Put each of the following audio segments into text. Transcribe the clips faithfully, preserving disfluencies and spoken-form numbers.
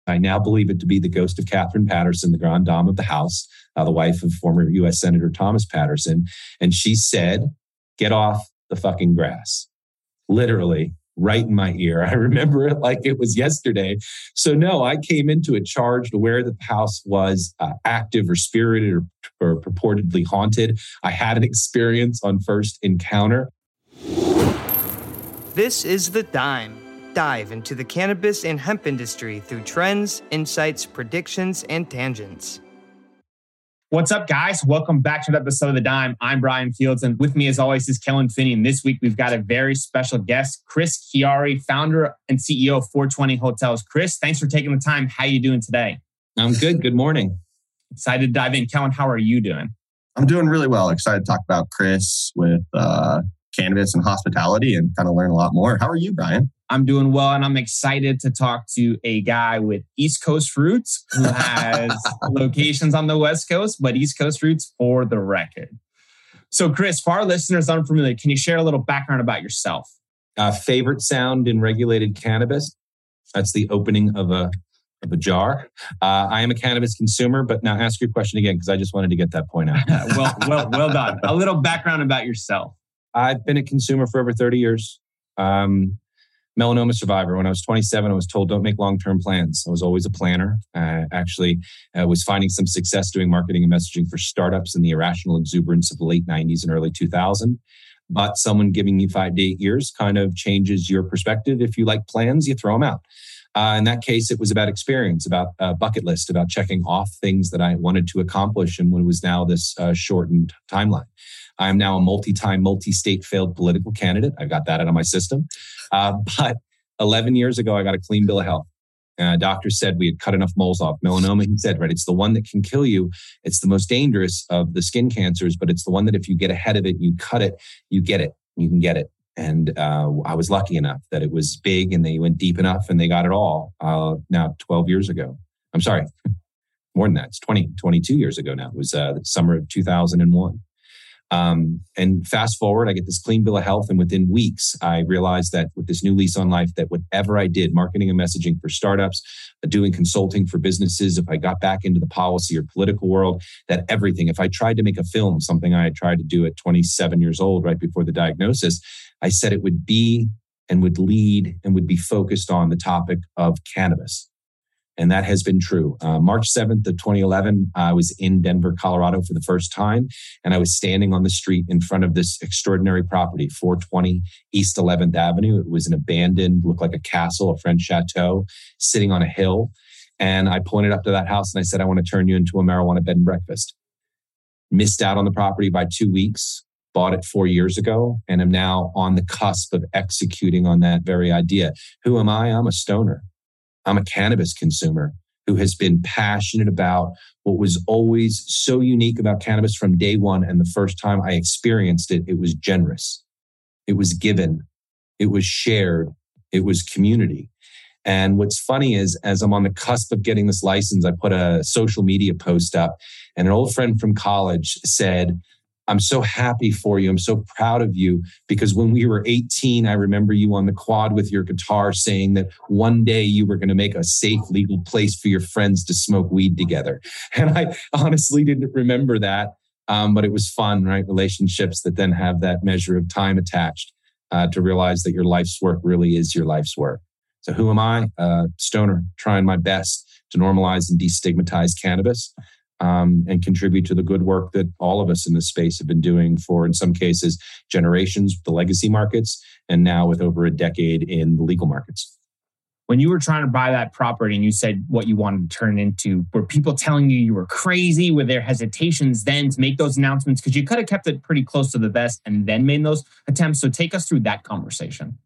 I now believe it to be the ghost of Catherine Patterson, the grand dame of the House, uh, the wife of former U S Senator Thomas Patterson. And she said, get off the fucking grass. Literally, right in my ear. I remember it like it was yesterday. So no, I came into it charged, aware that the house was uh, active or spirited or, or purportedly haunted. I had an experience on first encounter. This is The Dime. Dive into the cannabis and hemp industry through trends, insights, predictions, and tangents. What's up, guys? Welcome back to another episode of The Dime. I'm Brian Fields, and with me, as always, is Kellen Finney. And this week, we've got a very special guest, Chris Chiari, founder and C E O of four twenty Hotels. Chris, thanks for taking the time. How are you doing today? I'm good. Good morning. Excited to dive in. Kellen, how are you doing? I'm doing really well. Excited to talk about Chris with uh, cannabis and hospitality and kind of learn a lot more. How are you, Brian? I'm doing well, and I'm excited to talk to a guy with East Coast roots who has locations on the West Coast, but East Coast roots for the record. So, Chris, for our listeners unfamiliar, can you share a little background about yourself? Uh, favorite sound in regulated cannabis? That's the opening of a of a jar. Uh, I am a cannabis consumer, but now ask your question again, because I just wanted to get that point out. well, well, well done. A little background about yourself. I've been a consumer for over thirty years. Um, Melanoma survivor. When I was twenty-seven, I was told don't make long-term plans. I was always a planner. I actually uh, was finding some success doing marketing and messaging for startups in the irrational exuberance of the late nineties and early two thousand. But someone giving you five to eight years kind of changes your perspective. If you like plans, you throw them out. Uh, in that case, it was about experience, about a bucket list, about checking off things that I wanted to accomplish in what was now this uh, shortened timeline. I'm now a multi-time, multi-state failed political candidate. I got that out of my system. Uh, but eleven years ago, I got a clean bill of health. Uh, doctor said we had cut enough moles off. Melanoma, he said, right, it's the one that can kill you. It's the most dangerous of the skin cancers, but it's the one that if you get ahead of it, you cut it, you get it, you can get it. And uh, I was lucky enough that it was big and they went deep enough and they got it all uh, now twelve years ago. I'm sorry, more than that. It's twenty, twenty-two years ago now. It was uh, the summer of two thousand one. Um, and fast forward, I get this clean bill of health. And within weeks, I realized that with this new lease on life, that whatever I did, marketing and messaging for startups, uh, doing consulting for businesses, if I got back into the policy or political world, that everything, if I tried to make a film, something I had tried to do at twenty-seven years old, right before the diagnosis, I said it would be and would lead and would be focused on the topic of cannabis. And that has been true. Uh, March seventh of twenty eleven, I was in Denver, Colorado for the first time. And I was standing on the street in front of this extraordinary property, four twenty East eleventh Avenue. It was an abandoned, looked like a castle, a French chateau, sitting on a hill. And I pointed up to that house and I said, I want to turn you into a marijuana bed and breakfast. Missed out on the property by two weeks. Bought it four years ago. And am now on the cusp of executing on that very idea. Who am I? I'm a stoner. I'm a cannabis consumer who has been passionate about what was always so unique about cannabis from day one. And the first time I experienced it, it was generous. It was given. It was shared. It was community. And what's funny is, as I'm on the cusp of getting this license, I put a social media post up and an old friend from college said, I'm so happy for you. I'm so proud of you because when we were eighteen, I remember you on the quad with your guitar saying that one day you were going to make a safe, legal place for your friends to smoke weed together. And I honestly didn't remember that, um, but it was fun, right? Relationships that then have that measure of time attached uh, to realize that your life's work really is your life's work. So who am I? Uh, stoner, trying my best to normalize and destigmatize cannabis. Um, and contribute to the good work that all of us in this space have been doing for, in some cases, generations with the legacy markets, and now with over a decade in the legal markets. When you were trying to buy that property and you said what you wanted to turn it into, were people telling you you were crazy? Were there hesitations then to make those announcements? Because you could have kept it pretty close to the vest and then made those attempts. So take us through that conversation.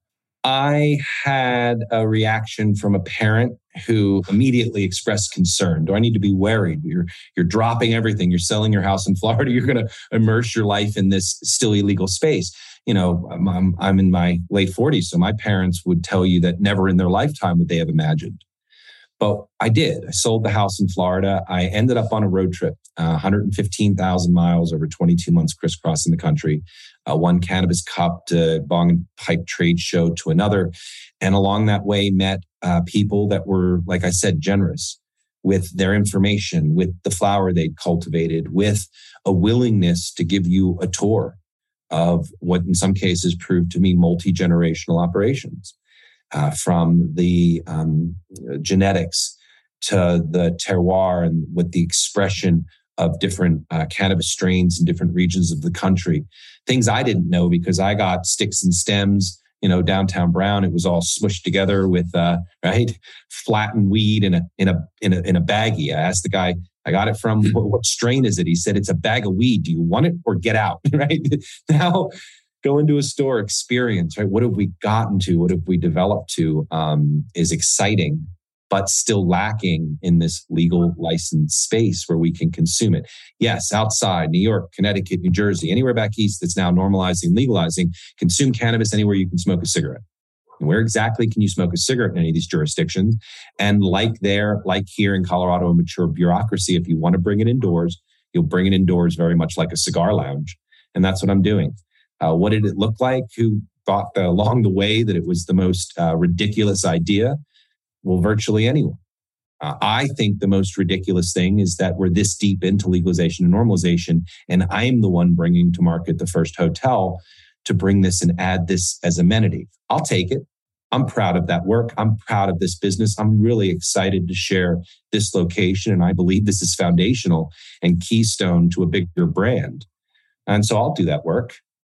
I had a reaction from a parent who immediately expressed concern. Do I need to be worried? You're you're dropping everything. You're selling your house in Florida. You're going to immerse your life in this still illegal space. You know, I'm, I'm in my late forties, so my parents would tell you that never in their lifetime would they have imagined. But I did. I sold the house in Florida. I ended up on a road trip, uh, one hundred fifteen thousand miles over twenty-two months crisscrossing the country. Uh, one Cannabis Cup to Bong and Pipe trade show to another. And along that way, met uh, people that were, like I said, generous with their information, with the flower they'd cultivated, with a willingness to give you a tour of what in some cases proved to me multi-generational operations, uh, from the um, genetics to the terroir and with the expression of different uh, cannabis strains in different regions of the country. Things I didn't know because I got sticks and stems, you know, downtown Brown. It was all smushed together with, uh, right, flattened weed in a in a in a in a baggie. I asked the guy, I got it from, what, what strain is it? He said, it's a bag of weed. Do you want it or get out? Right now, go into a store, experience. Right, what have we gotten to? What have we developed to? Um, is exciting, but still lacking in this legal license space where we can consume it. Yes, outside New York, Connecticut, New Jersey, anywhere back east that's now normalizing, legalizing, consume cannabis anywhere you can smoke a cigarette. And where exactly can you smoke a cigarette in any of these jurisdictions? And like there, like here in Colorado, a mature bureaucracy, if you want to bring it indoors, you'll bring it indoors very much like a cigar lounge. And that's what I'm doing. Uh, what did it look like? Who thought uh, along the way that it was the most uh, ridiculous idea? Well, virtually anyone. Uh, I think the most ridiculous thing is that we're this deep into legalization and normalization, and I'm the one bringing to market the first hotel to bring this and add this as amenity. I'll take it. I'm proud of that work. I'm proud of this business. I'm really excited to share this location, and I believe this is foundational and keystone to a bigger brand. And so I'll do that work.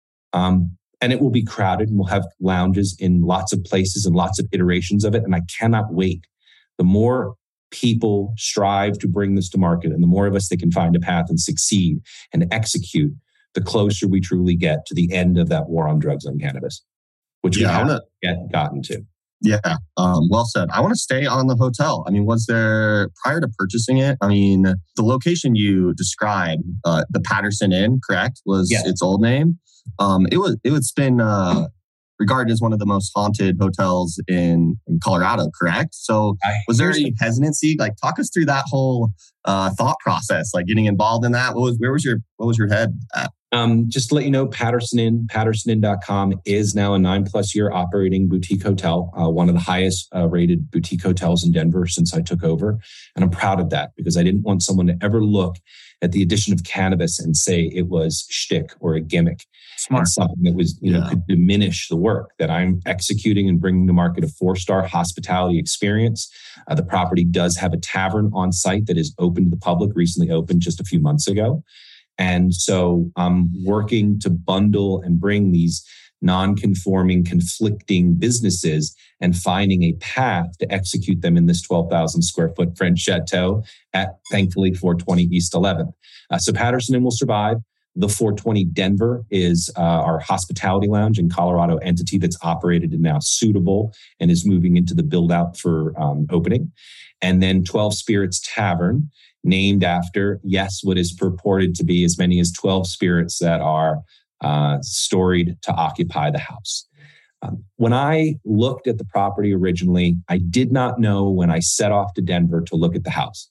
Um, And it will be crowded, and we'll have lounges in lots of places and lots of iterations of it. And I cannot wait. The more people strive to bring this to market and the more of us that can find a path and succeed and execute, the closer we truly get to the end of that war on drugs on cannabis, which yeah, we haven't wanna, yet gotten to. Yeah, um, well said. I want to stay on the hotel. I mean, was there, prior to purchasing it, I mean, the location you described, uh, the Patterson Inn, correct, was yeah. its old name. Um, it was, it was been uh, regarded as one of the most haunted hotels in, in Colorado, correct? So I was there any hesitancy? Like, talk us through that whole uh, thought process, like getting involved in that. What was, where was your, what was your head at? Um, just to let you know, Patterson Inn, patterson inn dot com is now a nine plus year operating boutique hotel, uh, one of the highest uh, rated boutique hotels in Denver since I took over. And I'm proud of that because I didn't want someone to ever look at the addition of cannabis and say it was shtick or a gimmick. Smart. Something that was, you know, yeah. could diminish the work that I'm executing and bringing to market a four-star hospitality experience. Uh, the property does have a tavern on site that is open to the public, recently opened just a few months ago. And so I'm working to bundle and bring these non-conforming, conflicting businesses and finding a path to execute them in this twelve thousand square foot French chateau at, thankfully, four twenty East eleventh. Uh, so Patterson Inn will survive. The four twenty Denver is uh, our hospitality lounge in Colorado entity that's operated and now suitable and is moving into the build out for um, opening. And then twelve Spirits Tavern, named after, yes, what is purported to be as many as twelve spirits that are uh, storied to occupy the house. Um, when I looked at the property originally, I did not know when I set off to Denver to look at the house.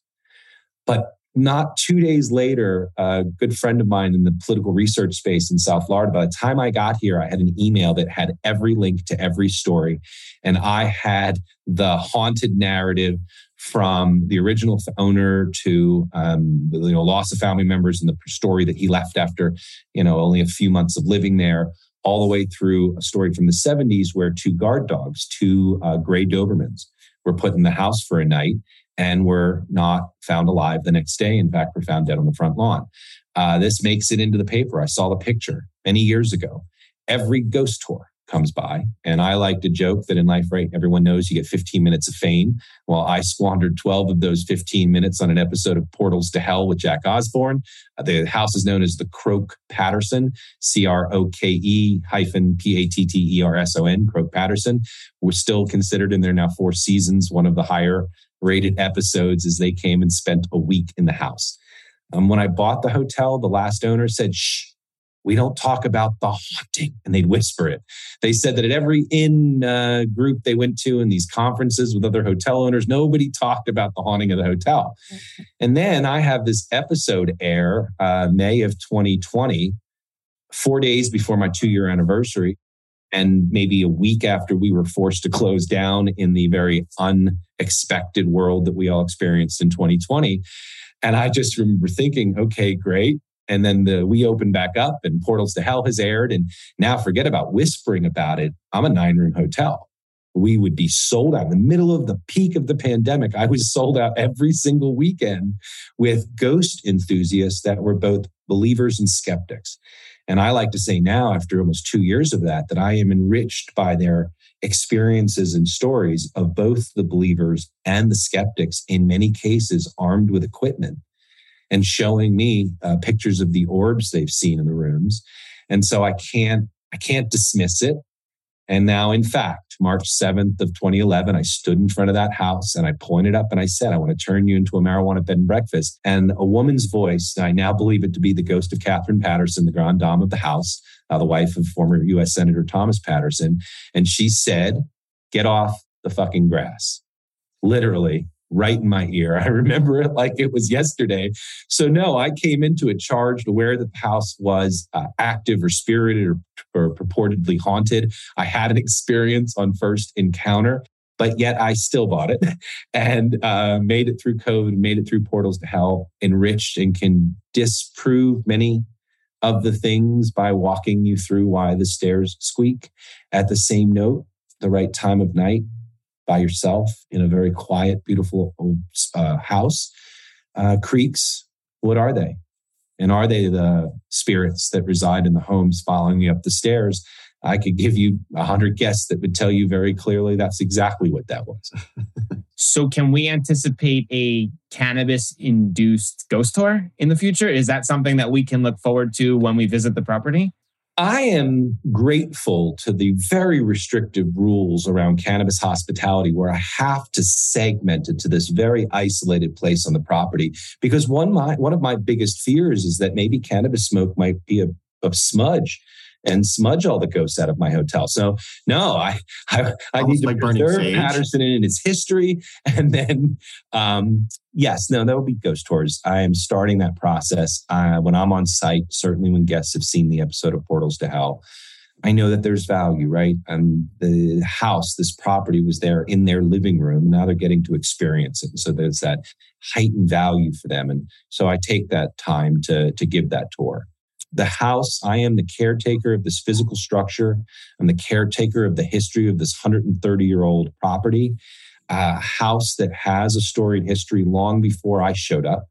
But not two days later, a good friend of mine in the political research space in South Florida, by the time I got here, I had an email that had every link to every story. And I had the haunted narrative from the original owner to, um, you know, loss of family members and the story that he left after, you know, only a few months of living there, all the way through a story from the seventies where two guard dogs, two uh, gray Dobermans, were put in the house for a night and were not found alive the next day. In fact, were found dead on the front lawn. Uh, this makes it into the paper. I saw the picture many years ago. Every ghost tour comes by. And I like to joke that in life, right, everyone knows you get fifteen minutes of fame. Well, I squandered twelve of those fifteen minutes on an episode of Portals to Hell with Jack Osborne. Uh, the house is known as the Croke Patterson, C R O K E hyphen P A T T E R S O N, Croke Patterson. We're still considered in there now four seasons, one of the higher rated episodes as they came and spent a week in the house. Um, when I bought the hotel, the last owner said, shh, we don't talk about the haunting. And they'd whisper it. They said that at every in uh, group they went to in these conferences with other hotel owners, nobody talked about the haunting of the hotel. And then I have this episode air, uh, May of twenty twenty, four days before my two-year anniversary. And maybe a week after we were forced to close down in the very unexpected world that we all experienced in twenty twenty. And I just remember thinking, okay, great. And then the we opened back up and Portals to Hell has aired. And now forget about whispering about it. I'm a nine room hotel. We would be sold out in the middle of the peak of the pandemic. I was sold out every single weekend with ghost enthusiasts that were both believers and skeptics. And I like to say now, after almost two years of that, that I am enriched by their experiences and stories of both the believers and the skeptics, in many cases armed with equipment and showing me uh, pictures of the orbs they've seen in the rooms. And so I can't, I can't dismiss it. And now, in fact, March seventh of twenty eleven, I stood in front of that house and I pointed up and I said, I want to turn you into a marijuana bed and breakfast. And a woman's voice, I now believe it to be the ghost of Catherine Patterson, the grand dame of the house, uh, the wife of former U S Senator Thomas Patterson. And she said, get off the fucking grass. Literally. Right in my ear. I remember it like it was yesterday. So no, I came into it charged, aware that the house was uh, active or spirited or, or purportedly haunted. I had an experience on first encounter, but yet I still bought it and uh, made it through COVID, made it through Portals to Hell, enriched, and can disprove many of the things by walking you through why the stairs squeak. At the same note, the right time of night, by yourself in a very quiet, beautiful uh, house. Uh, creaks, what are they? And are they the spirits that reside in the homes following you up the stairs? I could give you a hundred guests that would tell you very clearly that's exactly what that was. So can we anticipate a cannabis-induced ghost tour in the future? Is that something that we can look forward to when we visit the property? I am grateful to the very restrictive rules around cannabis hospitality where I have to segment it to this very isolated place on the property, because one, my, one of my biggest fears is that maybe cannabis smoke might be a, a smudge and smudge all the ghosts out of my hotel. So no, I I, I need to like preserve Patterson and its history. And then, um, yes, no, there will be ghost tours. I am starting that process uh, when I'm on site, certainly when guests have seen the episode of Portals to Hell. I know that there's value, right? And the house, this property was there in their living room. Now they're getting to experience it. And so there's that heightened value for them. And so I take that time to, to give that tour. The house, I am the caretaker of this physical structure. I'm the caretaker of the history of this one hundred thirty year old property, a house that has a storied history long before I showed up.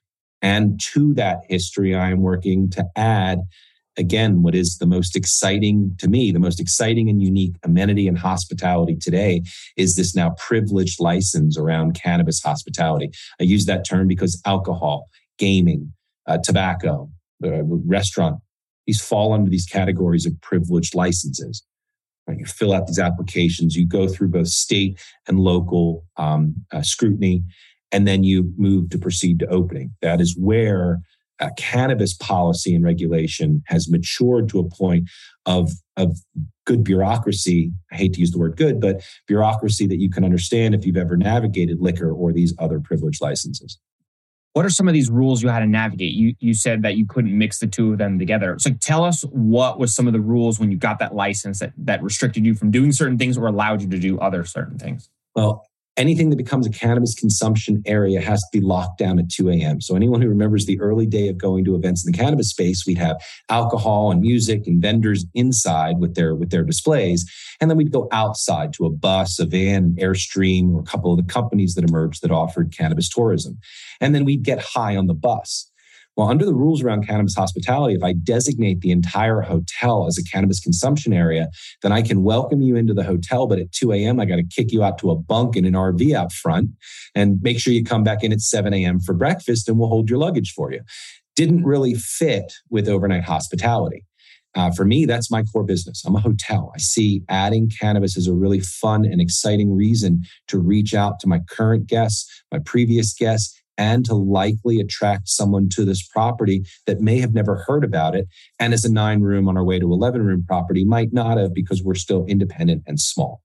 And to that history, I am working to add, again, what is the most exciting to me, the most exciting and unique amenity in hospitality today is this now privileged license around cannabis hospitality. I use that term because alcohol, gaming, uh, tobacco, the restaurant, these fall under these categories of privileged licenses. Right? You fill out these applications, you go through both state and local um, uh, scrutiny, and then you move to proceed to opening. That is where uh, cannabis policy and regulation has matured to a point of, of good bureaucracy. I hate to use the word good, but bureaucracy that you can understand if you've ever navigated liquor or these other privileged licenses. What are some of these rules you had to navigate? You you said that you couldn't mix the two of them together. So tell us what was some of the rules when you got that license that, that restricted you from doing certain things or allowed you to do other certain things? Well, anything that becomes a cannabis consumption area has to be locked down at two a.m. So anyone who remembers the early day of going to events in the cannabis space, we'd have alcohol and music and vendors inside with their with their displays. And then we'd go outside to a bus, a van, an Airstream, or a couple of the companies that emerged that offered cannabis tourism. And then we'd get high on the bus. Well, under the rules around cannabis hospitality, if I designate the entire hotel as a cannabis consumption area, then I can welcome you into the hotel. But at two a.m., I got to kick you out to a bunk in an R V out front and make sure you come back in at seven a.m. for breakfast and we'll hold your luggage for you. Didn't really fit with overnight hospitality. Uh, for me, that's my core business. I'm a hotel. I see adding cannabis as a really fun and exciting reason to reach out to my current guests, my previous guests, and to likely attract someone to this property that may have never heard about it. And as a nine room on our way to eleven room property might not have because we're still independent and small.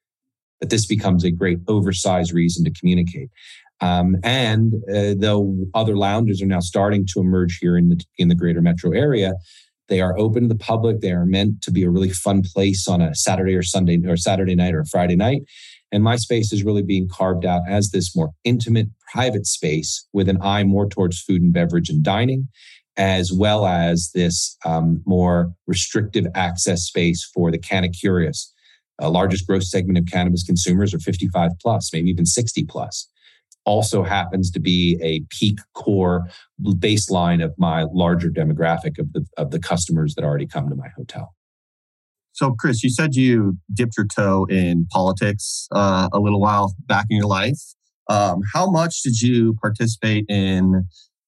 But this becomes a great oversized reason to communicate. Um, and uh, though other lounges are now starting to emerge here in the, in the greater metro area, They are open to the public. They are meant to be a really fun place on a Saturday or Sunday or Saturday night or a Friday night. And my space is really being carved out as this more intimate, private space with an eye more towards food and beverage and dining, as well as this um, more restrictive access space for the canna curious. The largest growth segment of cannabis consumers are fifty-five plus, maybe even sixty plus. Also happens to be a peak core baseline of my larger demographic of the of the customers that already come to my hotel. So, Chris, you said you dipped your toe in politics uh, a little while back in your life. Um, how much did you participate in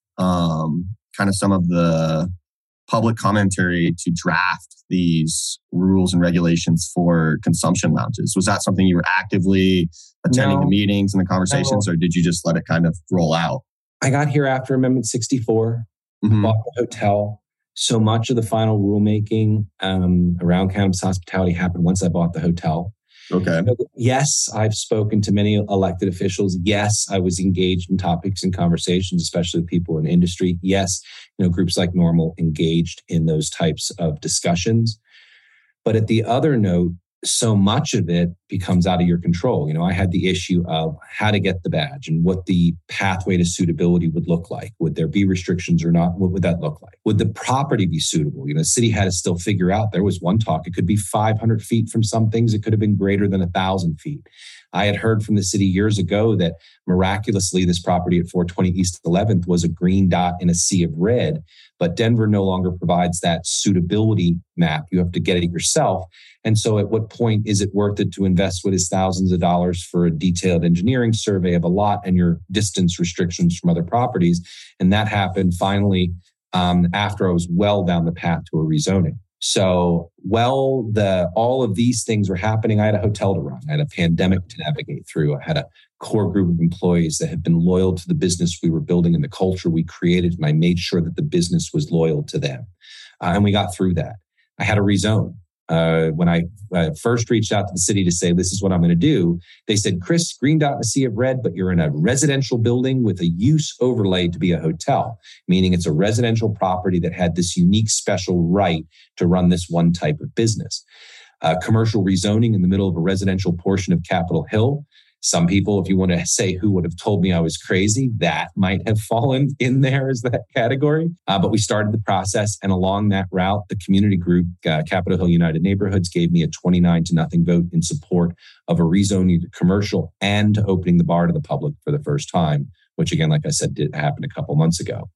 um, kind of some of the public commentary to draft these rules and regulations for consumption lounges? Was that something you were actively attending no, the meetings and the conversations, no. or did you just let it kind of roll out? I got here after Amendment sixty-four, mm-hmm. bought the hotel. So much of the final rulemaking um, around cannabis hospitality happened once I bought the hotel. Okay. Yes, I've spoken to many elected officials. Yes, I was engaged in topics and conversations, especially with people in industry. Yes, you know, groups like NORML engaged in those types of discussions. But at the other note, so much of it becomes out of your control. You know, I had the issue of how to get the badge and what the pathway to suitability would look like. Would there be restrictions or not? What would that look like? Would the property be suitable? You know, the city had to still figure out. There was one talk. It could be five hundred feet from some things. It could have been greater than one thousand feet. I had heard from the city years ago that miraculously this property at four twenty East eleventh was a green dot in a sea of red, but Denver no longer provides that suitability map. You have to get it yourself. And so at what point is it worth it to invest what is thousands of dollars for a detailed engineering survey of a lot and your distance restrictions from other properties? And that happened finally um, after I was well down the path to a rezoning. So, well, the all of these things were happening. I had a hotel to run. I had a pandemic to navigate through. I had a core group of employees that had been loyal to the business we were building and the culture we created. And I made sure that the business was loyal to them. Uh, and we got through that. I had a rezone. Uh, when I uh, first reached out to the city to say, this is what I'm going to do, they said, Chris, green dot in a sea of red, but you're in a residential building with a use overlay to be a hotel, meaning it's a residential property that had this unique special right to run this one type of business. Uh, commercial rezoning in the middle of a residential portion of Capitol Hill. Some people, if you want to say who would have told me I was crazy, that might have fallen in there as that category. Uh, but we started the process. And along that route, the community group, uh, Capitol Hill United Neighborhoods, gave me a twenty-nine to nothing vote in support of a rezoning to commercial and opening the bar to the public for the first time, which again, like I said, did happen a couple months ago.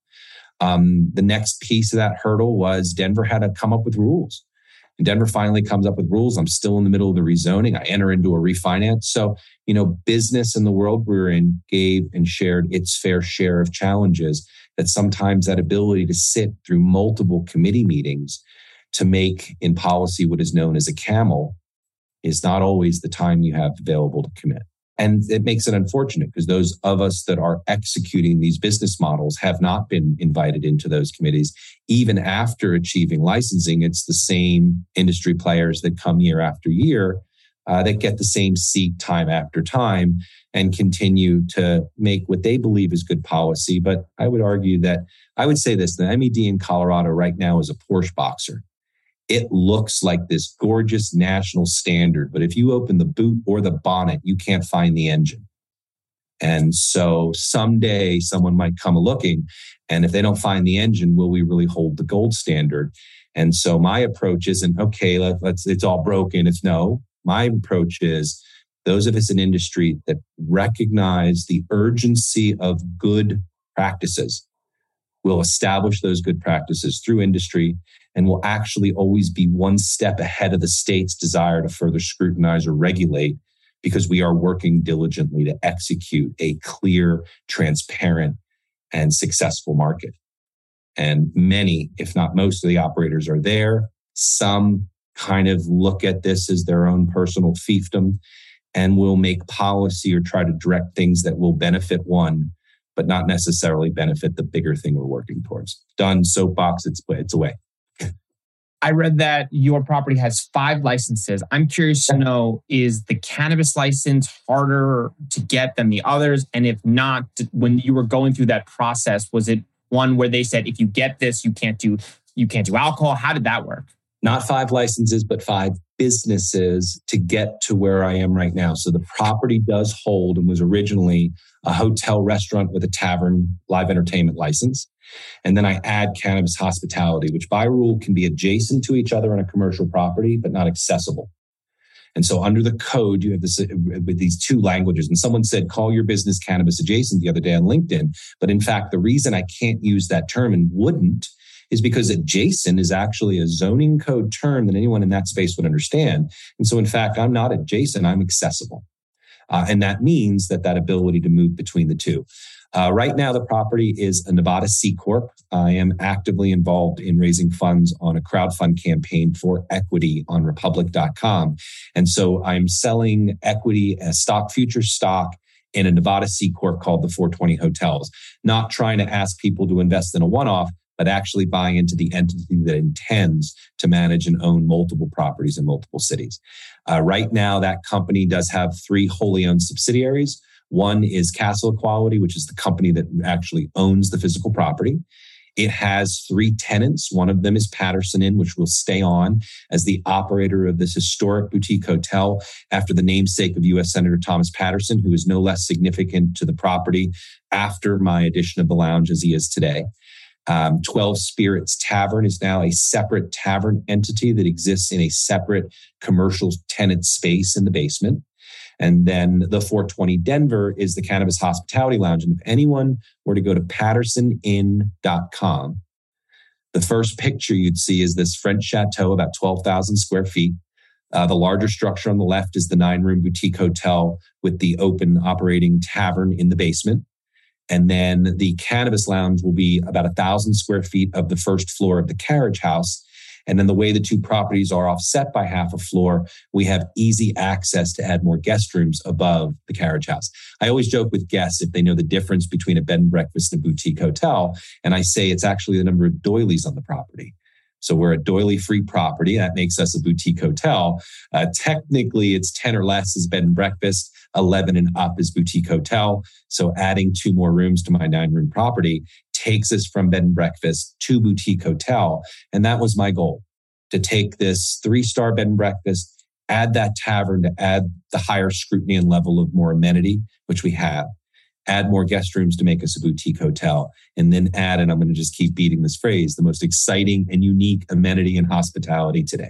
Um, the next piece of that hurdle was Denver had to come up with rules. And Denver finally comes up with rules. I'm still in the middle of the rezoning. I enter into a refinance. So, you know, business in the world we're in gave and shared its fair share of challenges that sometimes that ability to sit through multiple committee meetings to make in policy what is known as a camel is not always the time you have available to commit. And it makes it unfortunate because those of us that are executing these business models have not been invited into those committees. Even after achieving licensing, it's the same industry players that come year after year uh, that get the same seat time after time and continue to make what they believe is good policy. But I would argue that, I would say this, the M E D in Colorado right now is a Porsche Boxer. It looks like this gorgeous national standard, but if you open the boot or the bonnet, you can't find the engine. And so someday someone might come looking, and if they don't find the engine, will we really hold the gold standard? And so my approach isn't, okay, let, let's, it's all broken. It's no. My approach is those of us in industry that recognize the urgency of good practices will establish those good practices through industry and will actually always be one step ahead of the state's desire to further scrutinize or regulate because we are working diligently to execute a clear, transparent, and successful market. And many, if not most of the operators are there. Some kind of look at this as their own personal fiefdom and will make policy or try to direct things that will benefit one, but not necessarily benefit the bigger thing we're working towards. Done, soapbox, it's, it's away. I read that your property has five licenses. I'm curious to know, is the cannabis license harder to get than the others? And if not, when you were going through that process, was it one where they said, if you get this, you can't do you can't do alcohol. How did that work? Not five licenses, but five businesses to get to where I am right now. So the property does hold and was originally a hotel restaurant with a tavern live entertainment license. And then I add cannabis hospitality, which by rule can be adjacent to each other on a commercial property, but not accessible. And so under the code, you have this with these two languages. And someone said, call your business cannabis adjacent the other day on LinkedIn. But in fact, the reason I can't use that term and wouldn't is because adjacent is actually a zoning code term that anyone in that space would understand. And so in fact, I'm not adjacent, I'm accessible. Uh, and that means that that ability to move between the two. Uh, right now, the property is a Nevada C Corp. I am actively involved in raising funds on a crowdfund campaign for equity on Republic dot com. And so I'm selling equity as stock, future stock in a Nevada C Corp called the four twenty Hotels. Not trying to ask people to invest in a one-off, but actually buying into the entity that intends to manage and own multiple properties in multiple cities. Uh, right now, that company does have three wholly owned subsidiaries. One is Castle Equality, which is the company that actually owns the physical property. It has three tenants. One of them is Patterson Inn, which will stay on as the operator of this historic boutique hotel after the namesake of U S Senator Thomas Patterson, who is no less significant to the property after my addition of the lounge as he is today. Um, twelve Spirits Tavern is now a separate tavern entity that exists in a separate commercial tenant space in the basement. And then the four twenty Denver is the Cannabis Hospitality Lounge. And if anyone were to go to patterson inn dot com, the first picture you'd see is this French chateau, about twelve thousand square feet. Uh, the larger structure on the left is the nine-room boutique hotel with the open operating tavern in the basement. And then the Cannabis Lounge will be about a thousand square feet of the first floor of the carriage house. And then the way the two properties are offset by half a floor, we have easy access to add more guest rooms above the carriage house. I always joke with guests if they know the difference between a bed and breakfast and a boutique hotel. And I say it's actually the number of doilies on the property. So we're a doily-free property. That makes us a boutique hotel. Uh, technically, it's ten or less is bed and breakfast. eleven and up is boutique hotel. So adding two more rooms to my nine-room property takes us from bed and breakfast to boutique hotel. And that was my goal, to take this three-star bed and breakfast, add that tavern to add the higher scrutiny and level of more amenity, which we have, add more guest rooms to make us a boutique hotel, and then add, and I'm going to just keep beating this phrase, the most exciting and unique amenity in hospitality today.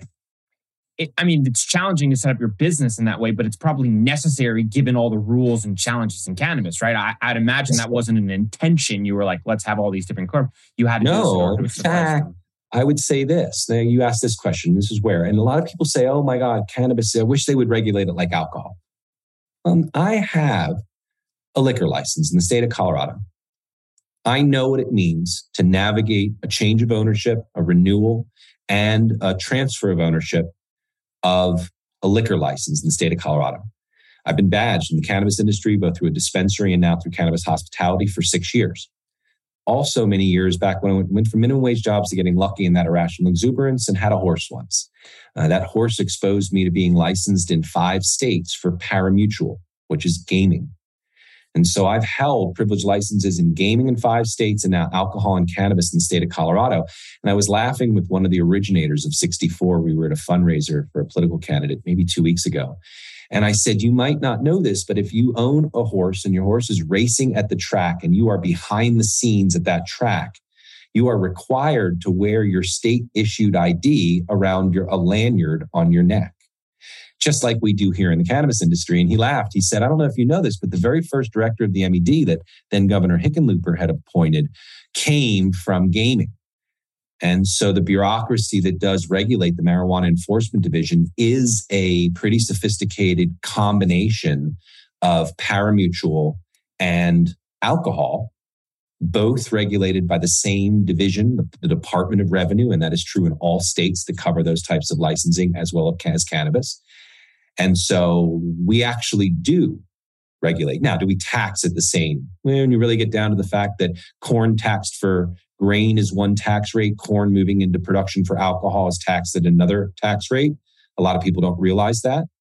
It, I mean, it's challenging to set up your business in that way, but it's probably necessary given all the rules and challenges in cannabis, right? I, I'd imagine that wasn't an intention. You were like, let's have all these different clubs. You had to no, do in fact, I would say this. Now, you asked this question. This is where, and a lot of people say, oh my God, cannabis, I wish they would regulate it like alcohol. Um, I have a liquor license in the state of Colorado. I know what it means to navigate a change of ownership, a renewal, and a transfer of ownership of a liquor license in the state of Colorado. I've been badged in the cannabis industry, both through a dispensary and now through cannabis hospitality for six years. Also many years back when I went, went from minimum wage jobs to getting lucky in that irrational exuberance and had a horse once. Uh, that horse exposed me to being licensed in five states for pari-mutuel, which is gaming. And so I've held privileged licenses in gaming in five states and now alcohol and cannabis in the state of Colorado. And I was laughing with one of the originators of sixty-four. We were at a fundraiser for a political candidate maybe two weeks ago. And I said, you might not know this, but if you own a horse and your horse is racing at the track and you are behind the scenes at that track, you are required to wear your state issued I D around your a lanyard on your neck, just like we do here in the cannabis industry. And he laughed. He said, I don't know if you know this, but the very first director of the M E D that then Governor Hickenlooper had appointed came from gaming. And so the bureaucracy that does regulate the Marijuana Enforcement Division is a pretty sophisticated combination of pari-mutuel and alcohol, both regulated by the same division, the, the Department of Revenue, and that is true in all states that cover those types of licensing as well as cannabis. And so we actually do regulate. Now, do we tax it the same? When you really get down to the fact that corn taxed for grain is one tax rate, corn moving into production for alcohol is taxed at another tax rate. A lot of people don't realize that.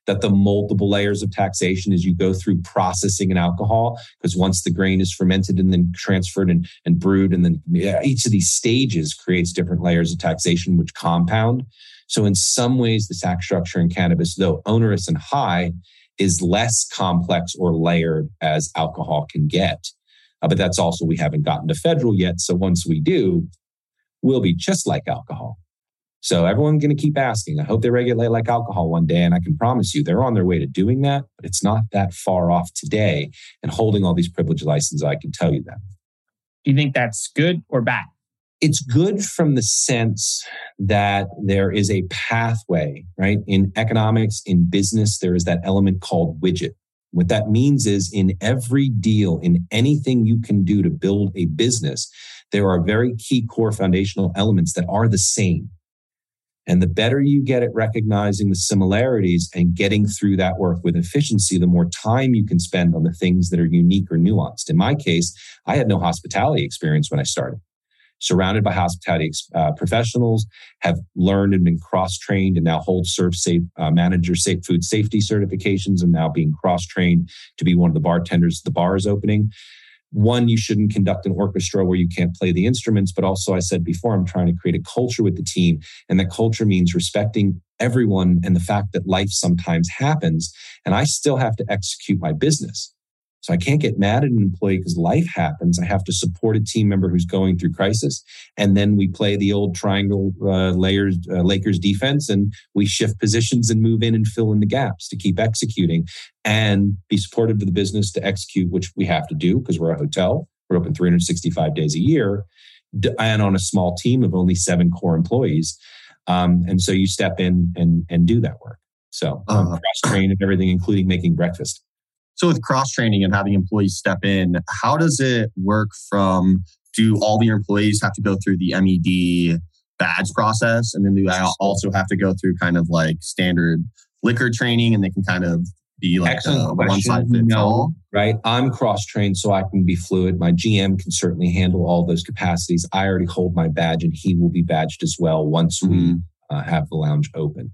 that the multiple layers of taxation as you go through processing an alcohol, because once the grain is fermented and then transferred and, and brewed, and then yeah, each of these stages creates different layers of taxation, which compound. So in some ways, the tax structure in cannabis, though onerous and high, is less complex or layered as alcohol can get. Uh, but that's also, we haven't gotten to federal yet. So once we do, we'll be just like alcohol. So everyone's going to keep asking. I hope they regulate like alcohol one day. And I can promise you they're on their way to doing that, but it's not that far off today. And holding all these privilege licenses, I can tell you that. Do you think that's good or bad? It's good from the sense that there is a pathway, right? In economics, in business, there is that element called widget. What that means is in every deal, in anything you can do to build a business, there are very key core foundational elements that are the same. And the better you get at recognizing the similarities and getting through that work with efficiency, the more time you can spend on the things that are unique or nuanced. In my case, I had no hospitality experience when I started. Surrounded by hospitality uh, professionals, have learned and been cross-trained and now hold serve safe uh, manager safe food safety certifications and now being cross-trained to be one of the bartenders the bar is opening. One, you shouldn't conduct an orchestra where you can't play the instruments, but also I said before, I'm trying to create a culture with the team. And that culture means respecting everyone and the fact that life sometimes happens and I still have to execute my business. So I can't get mad at an employee because life happens. I have to support a team member who's going through crisis. And then we play the old triangle uh, layers, uh, Lakers defense, and we shift positions and move in and fill in the gaps to keep executing and be supportive of the business to execute, which we have to do because we're a hotel. We're open three hundred sixty-five days a year and on a small team of only seven core employees. Um, and so you step in and, and do that work. So um, uh, cross-train and everything, including making breakfast. So with cross-training and having employees step in, how does it work from, do all the employees have to go through the M E D badge process? And then do I also have to go through kind of like standard liquor training and they can kind of be like a one size fits all? Right. I'm cross-trained so I can be fluid. My G M can certainly handle all those capacities. I already hold my badge and he will be badged as well once mm-hmm. we uh, have the lounge open.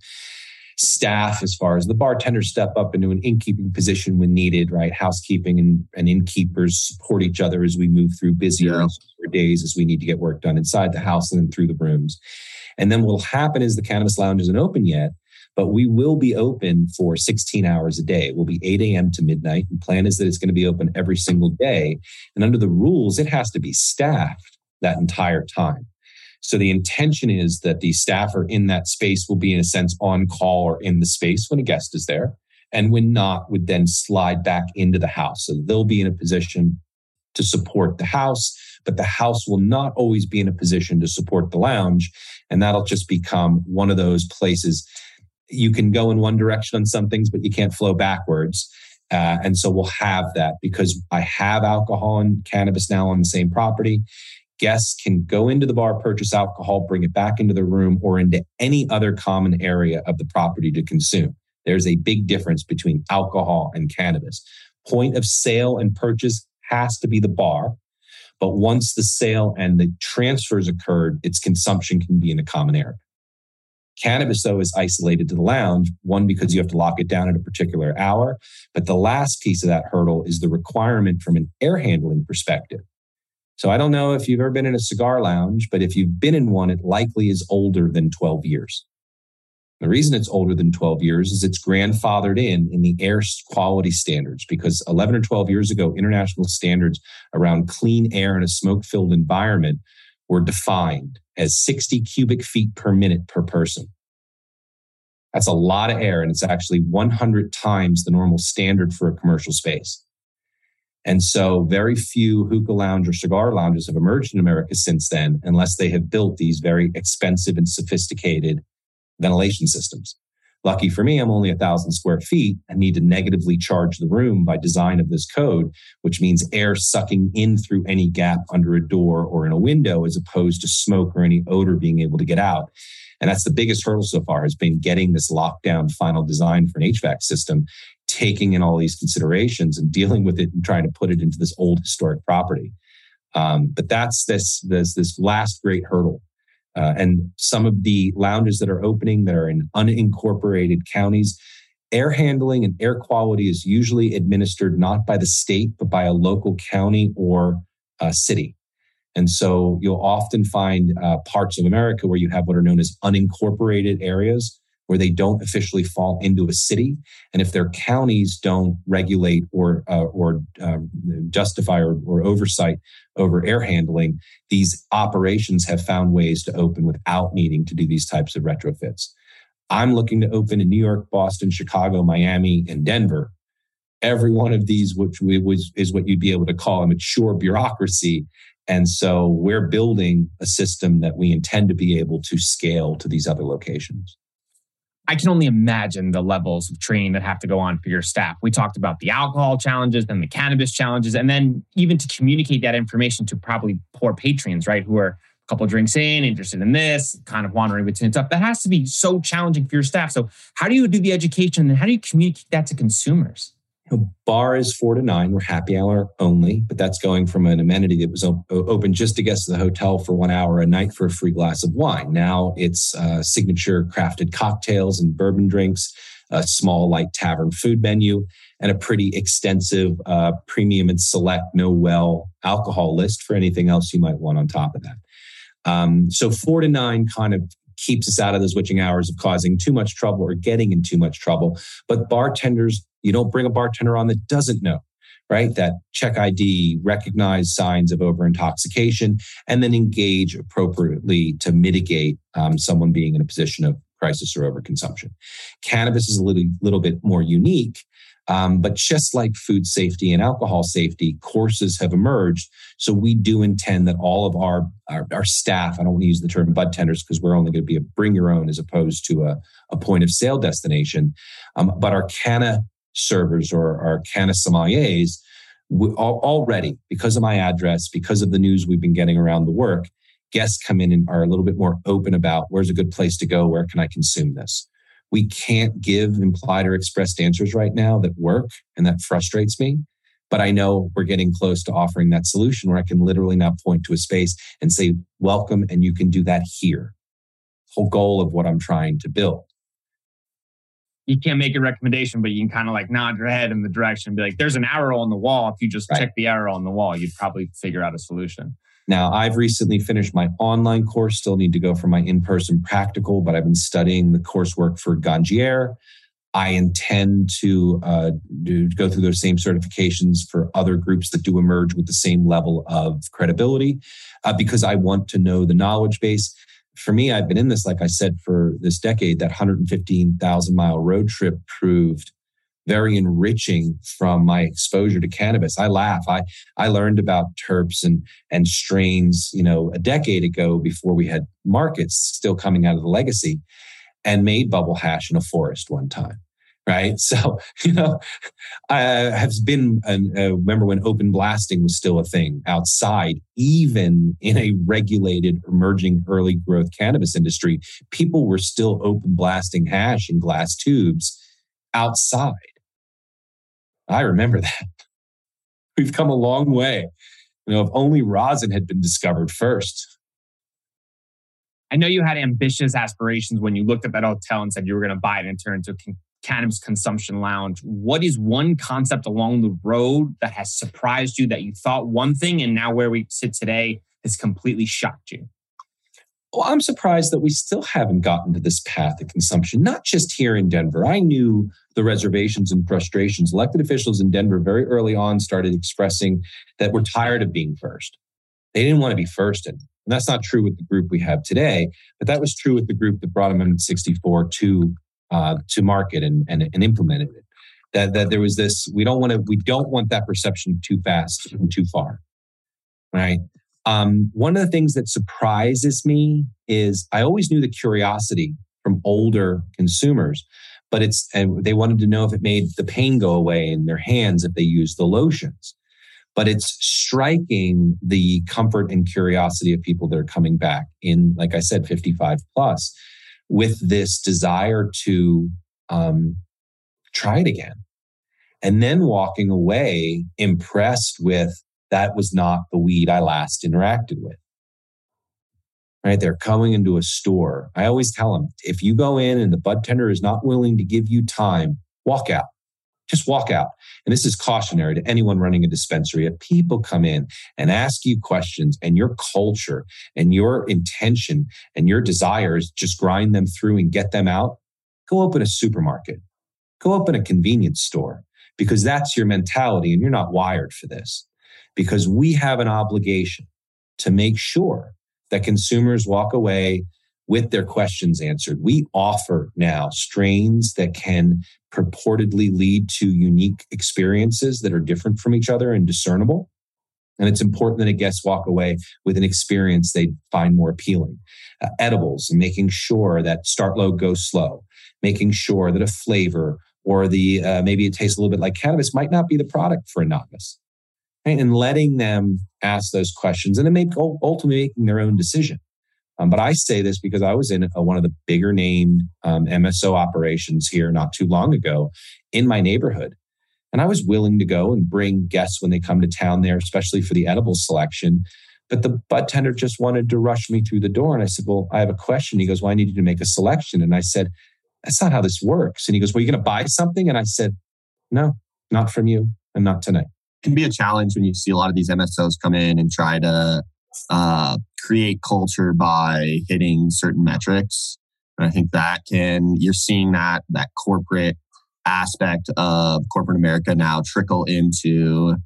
Staff, as far as the bartenders step up into an innkeeping position when needed, right? Housekeeping and, and innkeepers support each other as we move through busier yeah. days as we need to get work done inside the house and then through the rooms. And then what will happen is the Cannabis Lounge isn't open yet, but we will be open for sixteen hours a day. It will be eight a.m. to midnight. The plan is that it's going to be open every single day. And under the rules, it has to be staffed that entire time. So the intention is that the staffer in that space will be, in a sense, on call or in the space when a guest is there. And when not, would then slide back into the house. So they'll be in a position to support the house, but the house will not always be in a position to support the lounge. And that'll just become one of those places you can go in one direction on some things, but you can't flow backwards. Uh, and so we'll have that because I have alcohol and cannabis now on the same property. Guests can go into the bar, purchase alcohol, bring it back into the room or into any other common area of the property to consume. There's a big difference between alcohol and cannabis. Point of sale and purchase has to be the bar. But once the sale and the transfers occurred, its consumption can be in a common area. Cannabis, though, is isolated to the lounge, one, because you have to lock it down at a particular hour. But the last piece of that hurdle is the requirement from an air handling perspective. So I don't know if you've ever been in a cigar lounge, but if you've been in one, it likely is older than twelve years. The reason it's older than twelve years is it's grandfathered in in the air quality standards because eleven or twelve years ago, international standards around clean air in a smoke-filled environment were defined as sixty cubic feet per minute per person. That's a lot of air, and it's actually one hundred times the normal standard for a commercial space. And so very few hookah lounge or cigar lounges have emerged in America since then, unless they have built these very expensive and sophisticated ventilation systems. Lucky for me, I'm only a thousand square feet. I need to negatively charge the room by design of this code, which means air sucking in through any gap under a door or in a window, as opposed to smoke or any odor being able to get out. And that's the biggest hurdle so far, has been getting this lockdown final design for an H V A C system, taking in all these considerations and dealing with it and trying to put it into this old historic property. Um, but that's this, this, this last great hurdle. Uh, and some of the lounges that are opening that are in unincorporated counties, Air handling and air quality is usually administered not by the state, but by a local county or a city. And so you'll often find uh, parts of America where you have what are known as unincorporated areas, where they don't officially fall into a city. And if their counties don't regulate or uh, or uh, justify or, or oversight over air handling, these operations have found ways to open without needing to do these types of retrofits. I'm looking to open in New York, Boston, Chicago, Miami, and Denver. Every one of these, which we, was, is what you'd be able to call a mature bureaucracy. And so we're building a system that we intend to be able to scale to these other locations. I can only imagine the levels of training that have to go on for your staff. We talked about the alcohol challenges, then the cannabis challenges, and then even to communicate that information to probably poor patrons, right, who are a couple of drinks in, interested in this, kind of wandering between stuff. That has to be so challenging for your staff. So how do you do the education and then how do you communicate that to consumers? You know, bar is four to nine. We're happy hour only, but that's going from an amenity that was op- open just to guests of the hotel for one hour a night for a free glass of wine. Now it's uh, signature crafted cocktails and bourbon drinks, a small light tavern food menu, and a pretty extensive uh, premium and select no well alcohol list for anything else you might want on top of that. Um, so four to nine kind of keeps us out of those witching hours of causing too much trouble or getting in too much trouble. But bartenders, you don't bring a bartender on that doesn't know, right? That check I D, recognize signs of over-intoxication, and then engage appropriately to mitigate um, someone being in a position of crisis or overconsumption. Cannabis is a little, little bit more unique. Um, but just like food safety and alcohol safety, courses have emerged. So we do intend that all of our, our, our staff, I don't want to use the term bud tenders because we're only going to be a bring your own as opposed to a, a point of sale destination. Um, but our canna servers or our canna sommeliers, we, already, because of my address, because of the news we've been getting around the work, guests come in and are a little bit more open about where's a good place to go, where can I consume this? We can't give implied or expressed answers right now that work, and that frustrates me. But I know we're getting close to offering that solution where I can literally now point to a space and say, welcome, and you can do that here. Whole goal of what I'm trying to build. You can't make a recommendation, but you can kind of like nod your head in the direction and be like, there's an arrow on the wall. If you just right. check the arrow on the wall, you'd probably figure out a solution. Now, I've recently finished my online course, still need to go for my in-person practical, but I've been studying the coursework for Ganjier. I intend to uh, do, go through those same certifications for other groups that do emerge with the same level of credibility uh, because I want to know the knowledge base. For me, I've been in this, like I said, for this decade. That one hundred fifteen thousand mile road trip proved very enriching from my exposure to cannabis. I laugh. I, I learned about terps and, and strains, you know, a decade ago before we had markets still coming out of the legacy, and made bubble hash in a forest one time. Right. So, you know, I have been, uh, remember when open blasting was still a thing outside, even in a regulated, emerging early growth cannabis industry, people were still open blasting hash in glass tubes outside. I remember that. We've come a long way. You know, if only rosin had been discovered first. I know you had ambitious aspirations when you looked at that hotel and said you were going to buy it and turn it into a cannabis consumption lounge. What is one concept along the road that has surprised you, that you thought one thing and now where we sit today has completely shocked you? Well, I'm surprised that we still haven't gotten to this path of consumption, not just here in Denver. I knew the reservations and frustrations. Elected officials in Denver very early on started expressing that we're tired of being first. They didn't want to be first. And that's not true with the group we have today, but that was true with the group that brought Amendment sixty-four to uh, to market and, and, and implemented it. That, that there was this, we don't want to, we don't want that perception too fast and too far, right? Um, one of the things that surprises me is I always knew the curiosity from older consumers, but it's, and they wanted to know if it made the pain go away in their hands if they used the lotions. But it's striking the comfort and curiosity of people that are coming back in, like I said, fifty-five plus, with this desire to um, try it again. And then walking away impressed with, that was not the weed I last interacted with. Right? They're coming into a store. I always tell them, if you go in and the bud tender is not willing to give you time, walk out. Just walk out. And this is cautionary to anyone running a dispensary. If people come in and ask you questions and your culture and your intention and your desires just grind them through and get them out, go open a supermarket. Go open a convenience store, because that's your mentality and you're not wired for this. Because we have an obligation to make sure that consumers walk away with their questions answered. We offer now strains that can purportedly lead to unique experiences that are different from each other and discernible. And it's important that guests walk away with an experience they find more appealing. Uh, edibles, and making sure that start low, go slow, making sure that a flavor or the uh, maybe it tastes a little bit like cannabis might not be the product for a novice. Right? And letting them ask those questions and then make, ultimately making their own decision. Um, but I say this because I was in a, one of the bigger named um, M S O operations here not too long ago in my neighborhood. And I was willing to go and bring guests when they come to town there, especially for the edible selection. But the bud tender just wanted to rush me through the door. And I said, well, I have a question. He goes, well, I need you to make a selection. And I said, that's not how this works. And he goes, well, you're going to buy something? And I said, no, not from you and not tonight. It can be a challenge when you see a lot of these M S Os come in and try to uh, create culture by hitting certain metrics. And I think that can, you're seeing that, that corporate aspect of corporate America now trickle into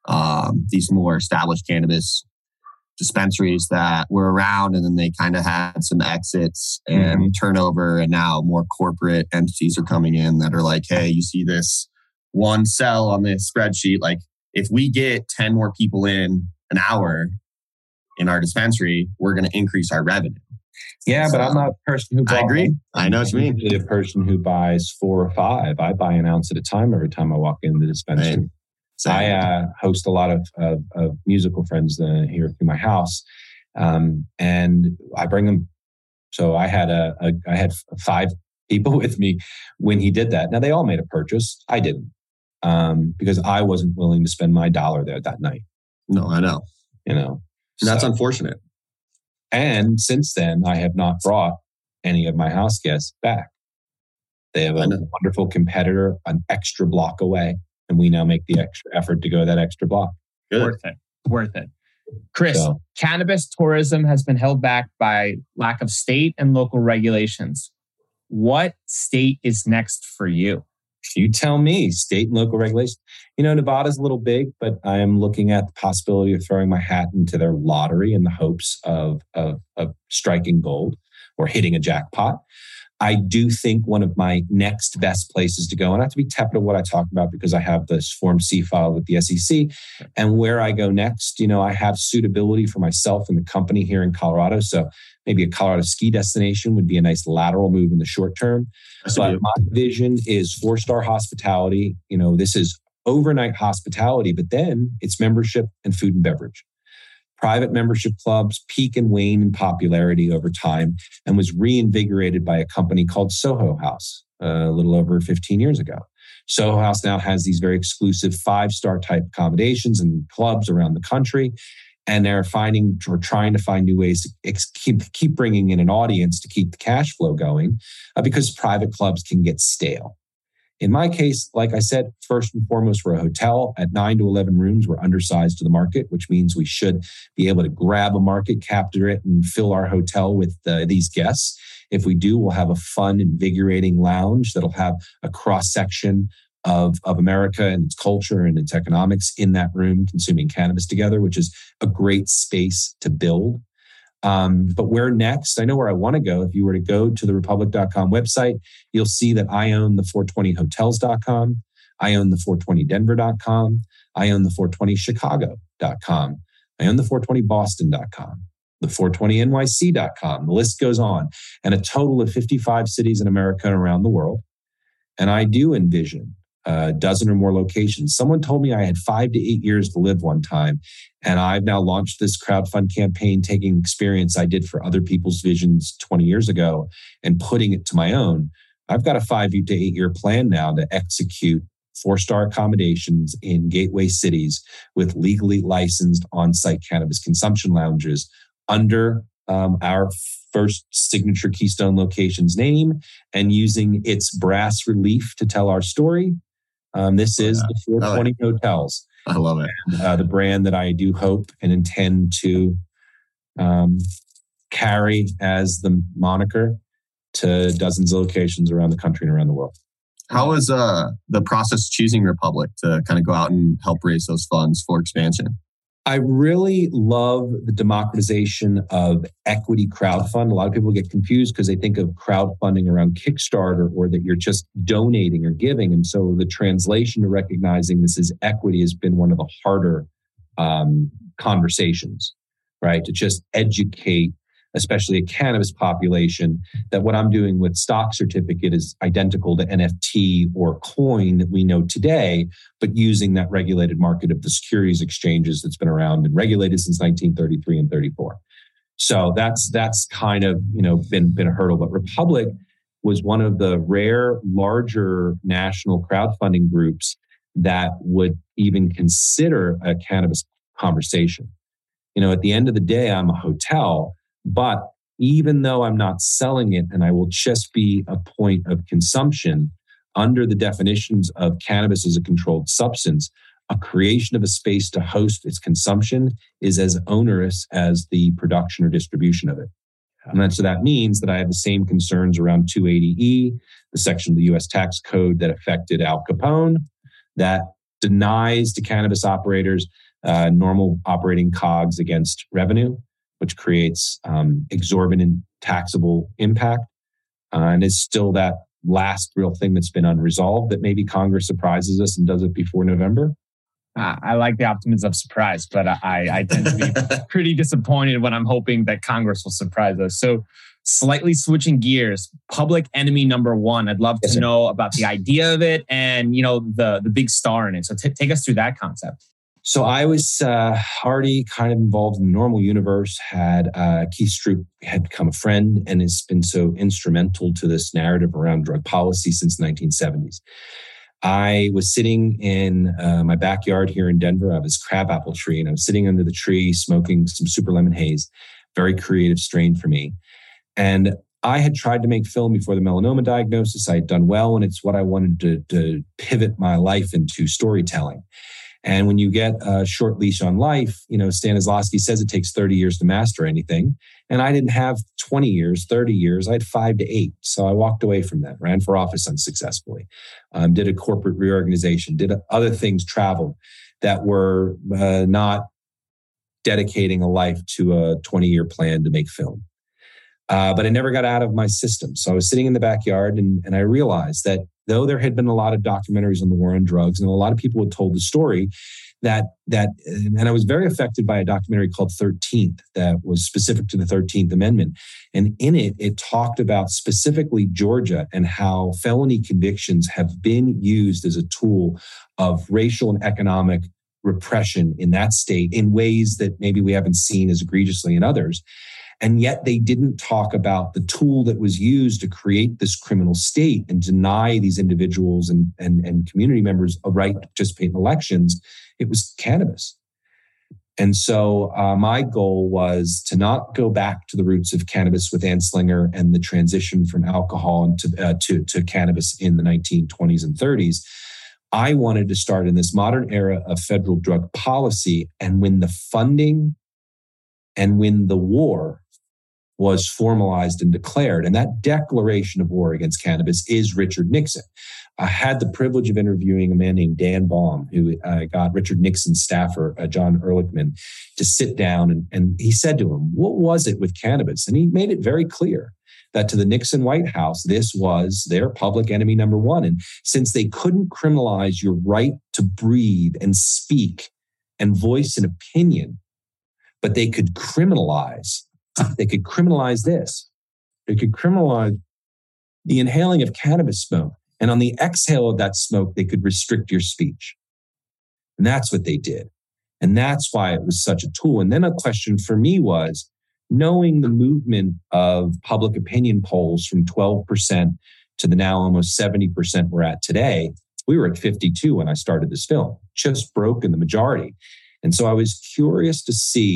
um, these more established cannabis dispensaries that were around, and then they kind of had some exits and mm-hmm. turnover, and now more corporate entities are coming in that are like, hey, you see this one cell on this spreadsheet, like if we get ten more people in an hour in our dispensary, we're going to increase our revenue. Yeah, so, but I'm not a person who buys. I agree. I know what you mean. I'm usually a person who buys four or five. I buy an ounce at a time every time I walk in the dispensary. Right. So I uh, host a lot of, of, of musical friends uh, here through my house, um, and I bring them. So I had a, a I had five people with me when he did that. Now they all made a purchase. I didn't, um, because I wasn't willing to spend my dollar there that night. No, I know. You know, and that's so, unfortunate. And since then, I have not brought any of my house guests back. They have a wonderful competitor an extra block away. And we now make the extra effort to go that extra block. Good. Worth it. Worth it. Chris, so, cannabis tourism has been held back by lack of state and local regulations. What state is next for you? You tell me, state and local regulations. You know, Nevada's a little big, but I am looking at the possibility of throwing my hat into their lottery in the hopes of, of, of striking gold or hitting a jackpot. I do think one of my next best places to go, and I have to be tepid of what I talk about because I have this Form C filed with the S E C, and where I go next, you know, I have suitability for myself and the company here in Colorado. So maybe a Colorado ski destination would be a nice lateral move in the short term. But my vision is four-star hospitality. You know, this is overnight hospitality, but then it's membership and food and beverage. Private membership clubs peak and wane in popularity over time and was reinvigorated by a company called Soho House uh, a little over fifteen years ago. Soho House now has these very exclusive five-star type accommodations and clubs around the country. And they're finding or trying to find new ways to ex- keep, keep bringing in an audience to keep the cash flow going uh, because private clubs can get stale. In my case, like I said, first and foremost, we're a hotel at nine to eleven rooms. We're undersized to the market, which means we should be able to grab a market, capture it, and fill our hotel with uh, these guests. If we do, we'll have a fun, invigorating lounge that'll have a cross-section of, of America and its culture and its economics in that room, consuming cannabis together, which is a great space to build. Um, but where next? I know where I want to go. If you were to go to the republic dot com website, you'll see that I own the four twenty hotels dot com. I own the four twenty denver dot com. I own the four twenty chicago dot com. I own the four twenty boston dot com, the four twenty N Y C dot com. The list goes on. And a total of fifty-five cities in America and around the world. And I do envision a dozen or more locations. Someone told me I had five to eight years to live one time. And I've now launched this crowdfund campaign, taking experience I did for other people's visions twenty years ago and putting it to my own. I've got a five to eight year plan now to execute four-star accommodations in gateway cities with legally licensed on-site cannabis consumption lounges under um, our first signature Keystone location's name and using its brass relief to tell our story. Um, this is oh, yeah. the four twenty oh, yeah. Hotels. I love it. And, uh, the brand that I do hope and intend to um, carry as the moniker to dozens of locations around the country and around the world. How is uh, the process choosing Republic to kind of go out and help raise those funds for expansion? I really love the democratization of equity crowdfund. A lot of people get confused because they think of crowdfunding around Kickstarter or that you're just donating or giving. And so the translation to recognizing this as equity has been one of the harder um, conversations, right? To just educate, especially a cannabis population, that what I'm doing with stock certificate is identical to N F T or coin that we know today, but using that regulated market of the securities exchanges that's been around and regulated since nineteen thirty-three and thirty-four. So that's that's kind of, you know, been, been a hurdle. But Republic was one of the rare, larger national crowdfunding groups that would even consider a cannabis conversation. You know, at the end of the day, I'm a hotel. But even though I'm not selling it and I will just be a point of consumption, under the definitions of cannabis as a controlled substance, a creation of a space to host its consumption is as onerous as the production or distribution of it. And that, so that means that I have the same concerns around two eighty E, the section of the U S tax code that affected Al Capone, that denies to cannabis operators uh, normal operating cogs against revenue, which creates um, exorbitant taxable impact. Uh, and is still that last real thing that's been unresolved that maybe Congress surprises us and does it before November. Uh, I like the optimism of surprise, but I, I tend to be pretty disappointed when I'm hoping that Congress will surprise us. So slightly switching gears, public enemy number one. I'd love to yes, know about the idea of it and, you know, the, the big star in it. So t- take us through that concept. So I was uh, already kind of involved in the normal universe, had uh, Keith Stroup had become a friend and has been so instrumental to this narrative around drug policy since the nineteen seventies. I was sitting in uh, my backyard here in Denver. I have this crabapple tree and I was sitting under the tree smoking some super lemon haze, very creative strain for me. And I had tried to make film before the melanoma diagnosis. I had done well, and it's what I wanted to, to pivot my life into storytelling. And when you get a short leash on life, you know, Stanislavski says it takes thirty years to master anything. And I didn't have twenty years, thirty years. I had five to eight. So I walked away from that, ran for office unsuccessfully, um, did a corporate reorganization, did other things, traveled that were uh, not dedicating a life to a twenty-year plan to make film. Uh, but I never got out of my system. So I was sitting in the backyard and, and I realized that though there had been a lot of documentaries on the war on drugs and a lot of people had told the story, that, that and I was very affected by a documentary called thirteenth that was specific to the thirteenth Amendment. And in it, it talked about specifically Georgia and how felony convictions have been used as a tool of racial and economic repression in that state in ways that maybe we haven't seen as egregiously in others. And yet they didn't talk about the tool that was used to create this criminal state and deny these individuals and, and, and community members a right to participate in elections. It was cannabis. And so uh, my goal was to not go back to the roots of cannabis with Anslinger and the transition from alcohol into, uh, to, to cannabis in the nineteen twenties and thirties. I wanted to start in this modern era of federal drug policy and when the funding and when the war was formalized and declared. And that declaration of war against cannabis is Richard Nixon. I had the privilege of interviewing a man named Dan Baum, who uh, got Richard Nixon's staffer, uh, John Ehrlichman, to sit down. And, and he said to him, what was it with cannabis? And he made it very clear that to the Nixon White House, this was their public enemy number one. And since they couldn't criminalize your right to breathe and speak and voice an opinion, but they could criminalize They could criminalize this. They could criminalize the inhaling of cannabis smoke. And on the exhale of that smoke, they could restrict your speech. And that's what they did. And that's why it was such a tool. And then a question for me was, knowing the movement of public opinion polls from twelve percent to the now almost seventy percent we're at today, we were at fifty-two when I started this film, just broken the majority. And so I was curious to see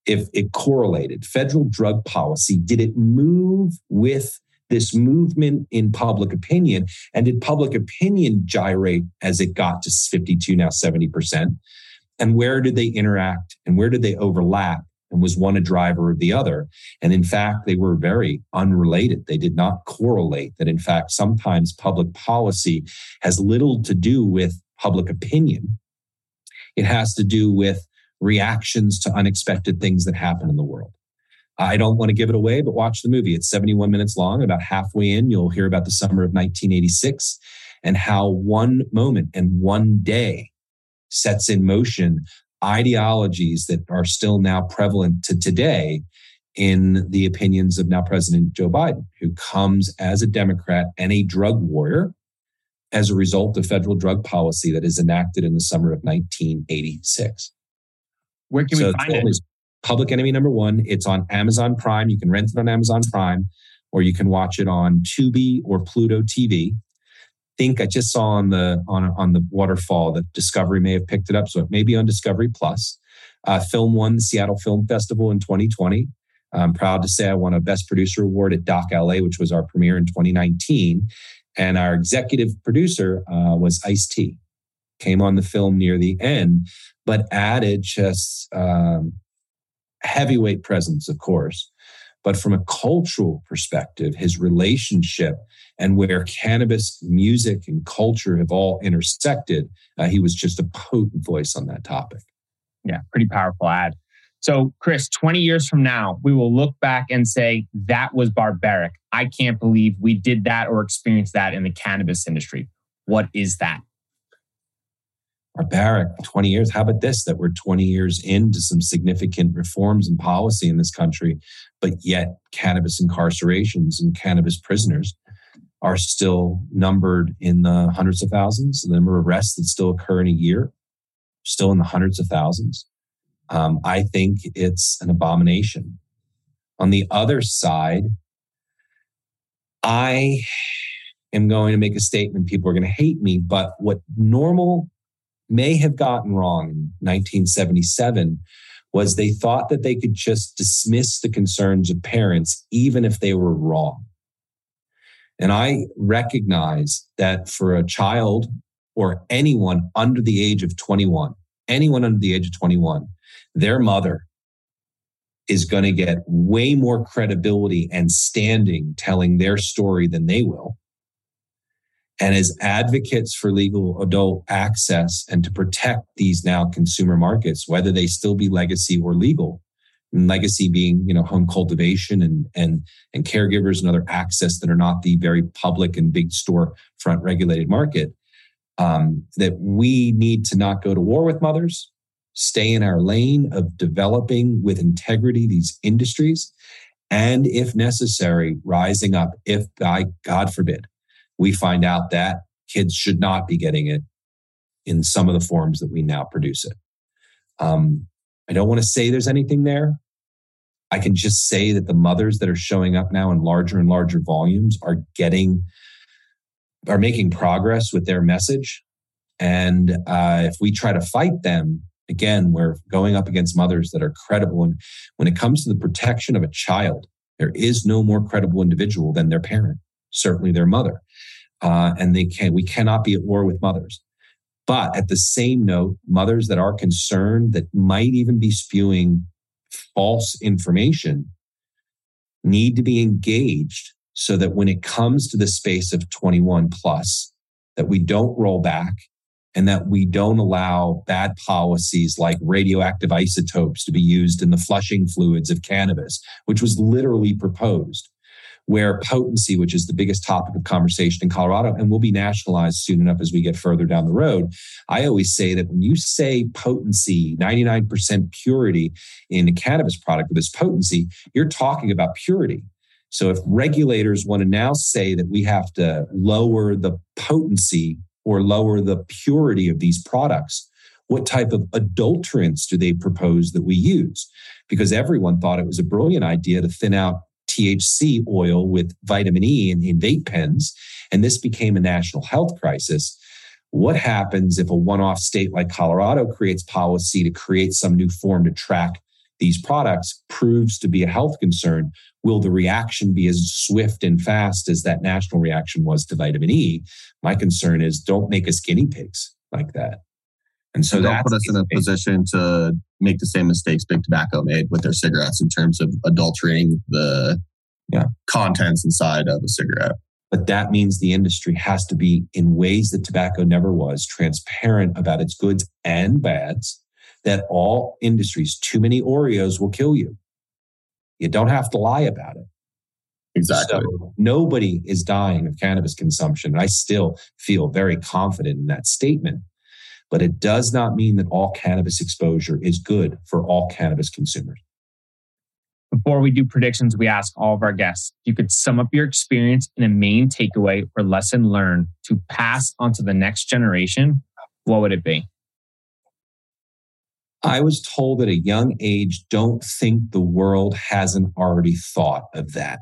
if it correlated. Federal drug policy, did it move with this movement in public opinion? And did public opinion gyrate as it got to fifty-two, now seventy percent? And where did they interact and where did they overlap? And was one a driver of the other? And in fact, they were very unrelated. They did not correlate. That in fact, sometimes public policy has little to do with public opinion. It has to do with reactions to unexpected things that happen in the world. I don't want to give it away, but watch the movie. It's seventy-one minutes long. About halfway in, you'll hear about the summer of nineteen eighty-six and how one moment and one day sets in motion ideologies that are still now prevalent to today in the opinions of now President Joe Biden, who comes as a Democrat and a drug warrior as a result of federal drug policy that is enacted in the summer of nineteen eighty-six. Where can so we find it? Public Enemy Number One. It's on Amazon Prime. You can rent it on Amazon Prime, or you can watch it on Tubi or Pluto T V. I think I just saw on the on on the waterfall that Discovery may have picked it up, so it may be on Discovery Plus. Uh, film won the Seattle Film Festival in twenty twenty. I'm proud to say I won a Best Producer Award at Doc L A, which was our premiere in twenty nineteen. And our executive producer uh, was Ice-T. Came on the film near the end, but added just um, heavyweight presence, of course. But from a cultural perspective, his relationship and where cannabis, music, and culture have all intersected, uh, he was just a potent voice on that topic. Yeah, pretty powerful ad. So, Chris, twenty years from now, we will look back and say, that was barbaric. I can't believe we did that or experienced that in the cannabis industry. What is that? Barbaric, twenty years. How about this, that we're twenty years into some significant reforms and policy in this country, but yet cannabis incarcerations and cannabis prisoners are still numbered in the hundreds of thousands. The number of arrests that still occur in a year, still in the hundreds of thousands. Um, I think it's an abomination. On the other side, I am going to make a statement. People are going to hate me, but what normal may have gotten wrong in nineteen seventy-seven was they thought that they could just dismiss the concerns of parents, even if they were wrong. And I recognize that for a child or anyone under the age of twenty-one, anyone under the age of twenty-one, their mother is going to get way more credibility and standing telling their story than they will. And as advocates for legal adult access and to protect these now consumer markets, whether they still be legacy or legal, and legacy being, you know, home cultivation and, and, and caregivers and other access that are not the very public and big storefront regulated market, um, that we need to not go to war with mothers, stay in our lane of developing with integrity these industries, and if necessary, rising up if, God, God forbid, we find out that kids should not be getting it in some of the forms that we now produce it. Um, I don't want to say there's anything there. I can just say that the mothers that are showing up now in larger and larger volumes are getting, are making progress with their message. And uh, if we try to fight them, again, we're going up against mothers that are credible. And when it comes to the protection of a child, there is no more credible individual than their parent, certainly their mother. Uh, and they can, we cannot be at war with mothers. But at the same note, mothers that are concerned that might even be spewing false information need to be engaged so that when it comes to the space of twenty-one plus, that we don't roll back and that we don't allow bad policies like radioactive isotopes to be used in the flushing fluids of cannabis, which was literally proposed. Where potency, which is the biggest topic of conversation in Colorado, and will be nationalized soon enough as we get further down the road. I always say that when you say potency, ninety-nine percent purity in a cannabis product with this potency, you're talking about purity. So if regulators want to now say that we have to lower the potency or lower the purity of these products, what type of adulterants do they propose that we use? Because everyone thought it was a brilliant idea to thin out T H C oil with vitamin E in, in vape pens, and this became a national health crisis. What happens if a one-off state like Colorado creates policy to create some new form to track these products proves to be a health concern, will the reaction be as swift and fast as that national reaction was to vitamin E? My concern is don't make us guinea pigs like that. And so don't put us in a position to make the same mistakes Big Tobacco made with their cigarettes in terms of adulterating the yeah, contents inside of a cigarette. But that means the industry has to be, in ways that tobacco never was, transparent about its goods and bads, that all industries, too many Oreos will kill you. You don't have to lie about it. Exactly. So nobody is dying of cannabis consumption. I still feel very confident in that statement. But it does not mean that all cannabis exposure is good for all cannabis consumers. Before we do predictions, we ask all of our guests, if you could sum up your experience in a main takeaway or lesson learned to pass on to the next generation, what would it be? I was told at a young age, don't think the world hasn't already thought of that.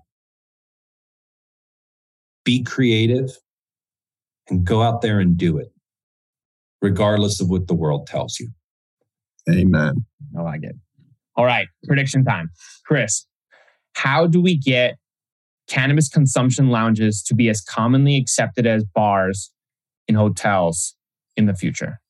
Be creative and go out there and do it, regardless of what the world tells you. Amen. I like it. All right, prediction time. Chris, how do we get cannabis consumption lounges to be as commonly accepted as bars in hotels in the future?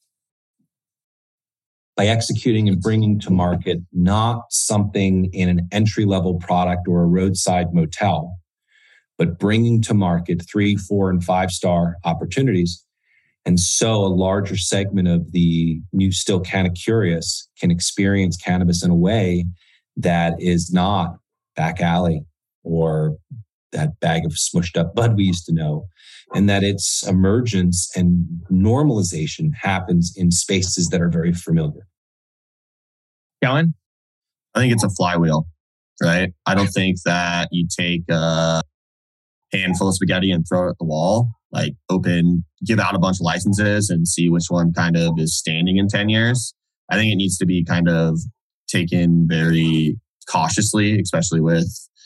By executing and bringing to market not something in an entry-level product or a roadside motel, but bringing to market three, four, and five-star opportunities. And so a larger segment of the new still kind of curious can experience cannabis in a way that is not back alley or that bag of smushed up bud we used to know. And that its emergence and normalization happens in spaces that are very familiar. Kellen? I think it's a flywheel, right? I don't think that you take a handful of spaghetti and throw it at the wall. Like open, give out a bunch of licenses and see which one kind of is standing in ten years. I think it needs to be kind of taken very cautiously, especially with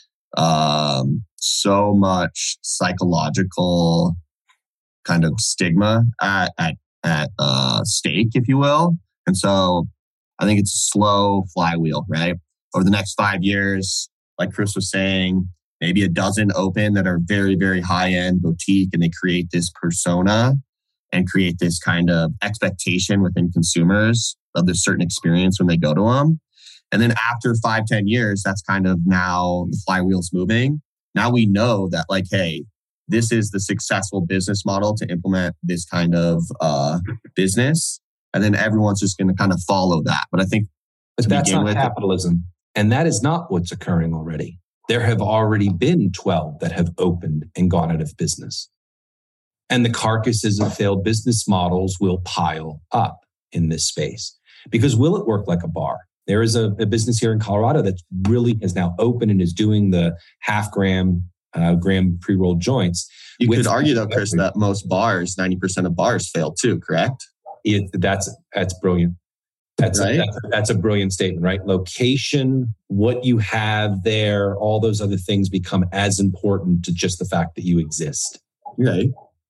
um, so much psychological kind of stigma at at, at uh, stake, if you will. And so I think it's a slow flywheel, right? Over the next five years, like Chris was saying, maybe a dozen open that are very, very high-end boutique, and they create this persona and create this kind of expectation within consumers of this certain experience when they go to them. And then after five, ten years, that's kind of now the flywheel's moving. Now we know that like, hey, this is the successful business model to implement this kind of uh, business. And then everyone's just going to kind of follow that. But I think But that's not capitalism. And that is not what's occurring already. There have already been twelve that have opened and gone out of business. And the carcasses of failed business models will pile up in this space. Because will it work like a bar? There is a, a business here in Colorado that really is now open and is doing the half gram, uh, gram pre-rolled joints. You could argue though, Chris, that most bars, ninety percent of bars fail too, correct? It, that's, that's brilliant. That's, right? a, that's, a, that's a brilliant statement, right? Location, what you have there, all those other things become as important to just the fact that you exist. Right.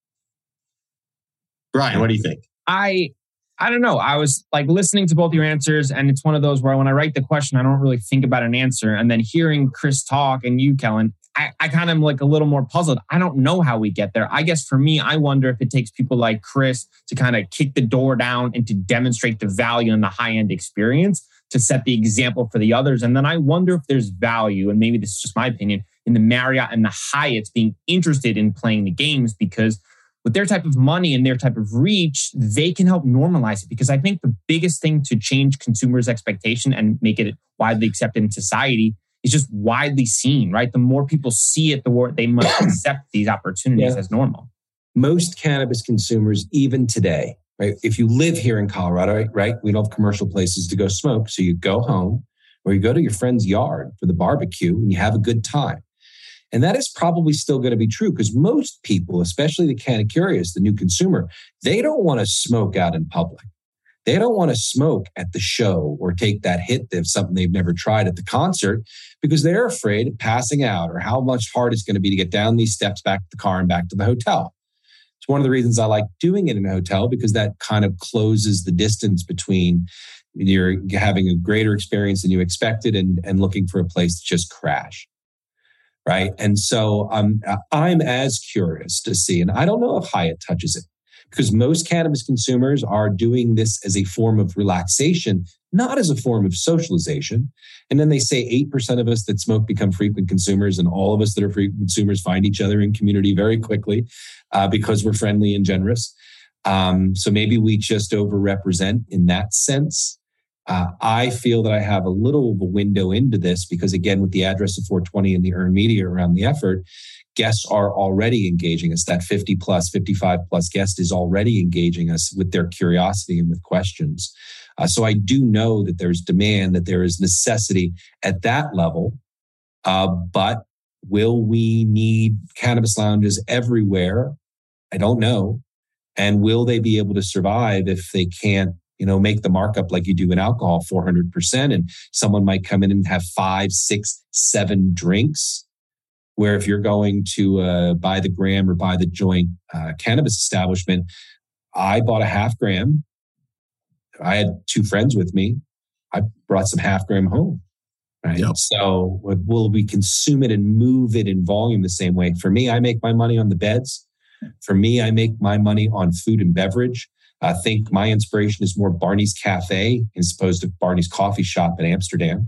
Brian, what do you think? I I don't know. I was like listening to both your answers, and it's one of those where when I write the question, I don't really think about an answer. And then hearing Chris talk and you, Kellen, I, I kind of am like a little more puzzled. I don't know how we get there. I guess for me, I wonder if it takes people like Chris to kind of kick the door down and to demonstrate the value in the high-end experience to set the example for the others. And then I wonder if there's value, and maybe this is just my opinion, in the Marriott and the Hyatts being interested in playing the games, because with their type of money and their type of reach, they can help normalize it. Because I think the biggest thing to change consumers' expectation and make it widely accepted in society is just widely seen, right? The more people see it, the more they must accept these opportunities yeah. as normal. Most cannabis consumers, even today, right? If you live here in Colorado, right? We don't have commercial places to go smoke. So you go home or you go to your friend's yard for the barbecue and you have a good time. And that is probably still going to be true because most people, especially the kind of curious, the new consumer, they don't want to smoke out in public. They don't want to smoke at the show or take that hit of something they've never tried at the concert because they're afraid of passing out or how much hard it's going to be to get down these steps back to the car and back to the hotel. It's one of the reasons I like doing it in a hotel because that kind of closes the distance between You're having a greater experience than you expected and, and looking for a place to just crash. Right. And so um, I'm as curious to see, and I don't know if Hyatt touches it, because most cannabis consumers are doing this as a form of relaxation, not as a form of socialization. And then they say eight percent of us that smoke become frequent consumers, and all of us that are frequent consumers find each other in community very quickly uh, because we're friendly and generous. Um, so maybe we just overrepresent in that sense. Uh, I feel that I have a little of a window into this because, again, with the address of four twenty and the earned media around the effort, guests are already engaging us. That fifty plus, fifty-five plus guest is already engaging us with their curiosity and with questions. Uh, so I do know that there's demand, that there is necessity at that level. Uh, but will we need cannabis lounges everywhere? I don't know. And will they be able to survive if they can't, you know, make the markup like you do in alcohol, four hundred percent, and someone might come in and have five, six, seven drinks, where if you're going to uh, buy the gram or buy the joint uh, cannabis establishment, I bought a half gram. I had two friends with me. I brought some half gram home. Right. Yep. So will we consume it and move it in volume the same way? For me, I make my money on the beds. For me, I make my money on food and beverage. I think my inspiration is more Barney's Cafe as opposed to Barney's Coffee Shop in Amsterdam.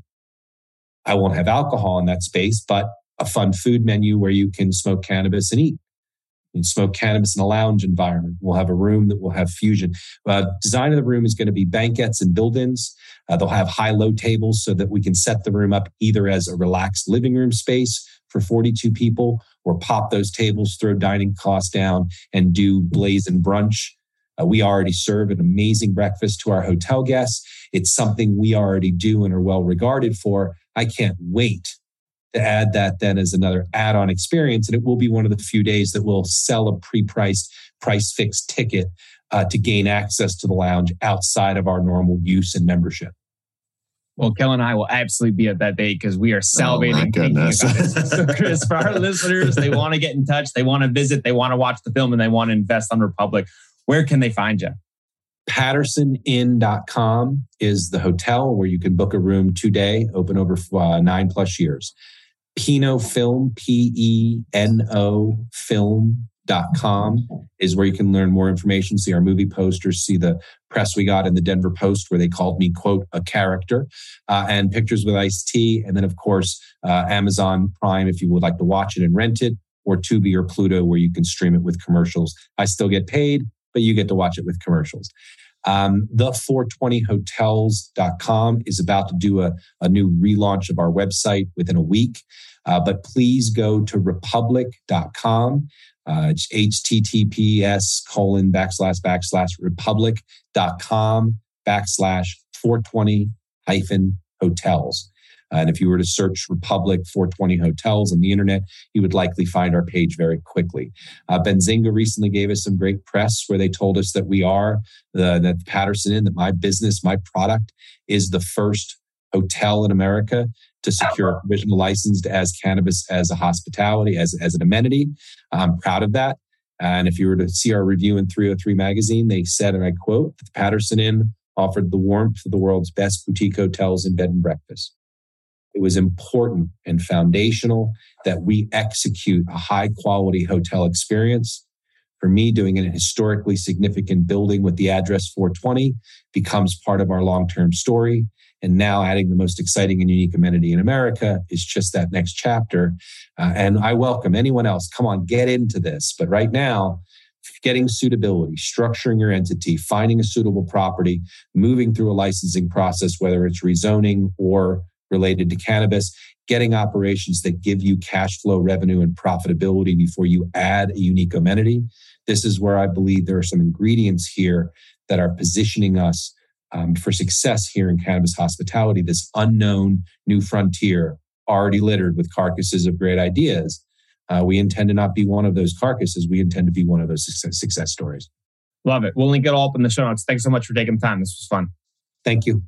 I won't have alcohol in that space, but a fun food menu where you can smoke cannabis and eat. You can smoke cannabis in a lounge environment. We'll have a room that will have fusion. Uh, design of the room is going to be banquettes and build-ins. Uh, they'll have high-low tables so that we can set the room up either as a relaxed living room space for forty-two people or pop those tables, throw dining costs down, and do blaze and brunch. Uh, we already serve an amazing breakfast to our hotel guests. It's something we already do and are well regarded for. I can't wait to add that then as another add-on experience. And it will be one of the few days that we'll sell a pre-priced, price-fixed ticket uh, to gain access to the lounge outside of our normal use and membership. Well, Kel and I will absolutely be at that day because we are salivating oh thinking about it. So, Chris, for our listeners, they want to get in touch, they want to visit, they want to watch the film, and they want to invest on Republic. Where can they find you? Patterson Inn dot com is the hotel where you can book a room today, open over uh, nine plus years. Peno Film, P E N O film dot com is where you can learn more information, see our movie posters, see the press we got in the Denver Post where they called me, quote, a character, uh, and pictures with Ice-T. And then, of course, uh, Amazon Prime if you would like to watch it and rent it, or Tubi or Pluto where you can stream it with commercials. I still get paid, but you get to watch it with commercials. Um, the four twenty hotels dot com is about to do a, a new relaunch of our website within a week. Uh, but please go to republic dot com. Uh, it's H T T P S colon backslash backslash republic dot com backslash four twenty hyphen hotels. Uh, and if you were to search Republic four twenty Hotels on the internet, you would likely find our page very quickly. Uh, Benzinga recently gave us some great press where they told us that we are, the, that Patterson Inn, that my business, my product is the first hotel in America to secure a provisional license as cannabis as a hospitality, as, as an amenity. I'm proud of that. And if you were to see our review in three oh three magazine, they said, and I quote, that the Patterson Inn offered the warmth of the world's best boutique hotels and bed and breakfast. It was important and foundational that we execute a high quality hotel experience. For me, doing an historically significant building with the address four twenty becomes part of our long-term story. And now adding the most exciting and unique amenity in America is just that next chapter. Uh, and I welcome anyone else. Come on, get into this. But right now, getting suitability, structuring your entity, finding a suitable property, moving through a licensing process, whether it's rezoning or related to cannabis, getting operations that give you cash flow, revenue, and profitability before you add a unique amenity. This is where I believe there are some ingredients here that are positioning us um, for success here in cannabis hospitality, this unknown new frontier already littered with carcasses of great ideas. Uh, we intend to not be one of those carcasses. We intend to be one of those success, success stories. Love it. We'll link it all up in the show notes. Thanks so much for taking the time. This was fun. Thank you.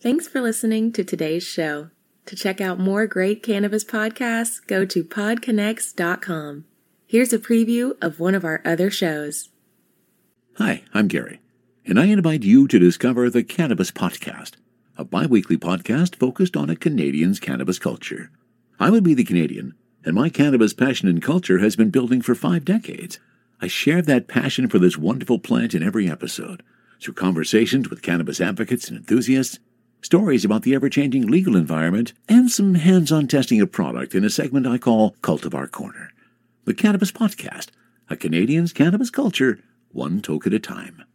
Thanks for listening to today's show. To check out more great cannabis podcasts, go to pod connects dot com. Here's a preview of one of our other shows. Hi, I'm Gary, and I invite you to discover the Cannabis Podcast, a bi-weekly podcast focused on a Canadian's cannabis culture. I would be the Canadian, and my cannabis passion and culture has been building for five decades. I share that passion for this wonderful plant in every episode, through conversations with cannabis advocates and enthusiasts, stories about the ever-changing legal environment, and some hands-on testing of product in a segment I call Cultivar Corner. The Cannabis Podcast, a Canadian's cannabis culture, one toke at a time.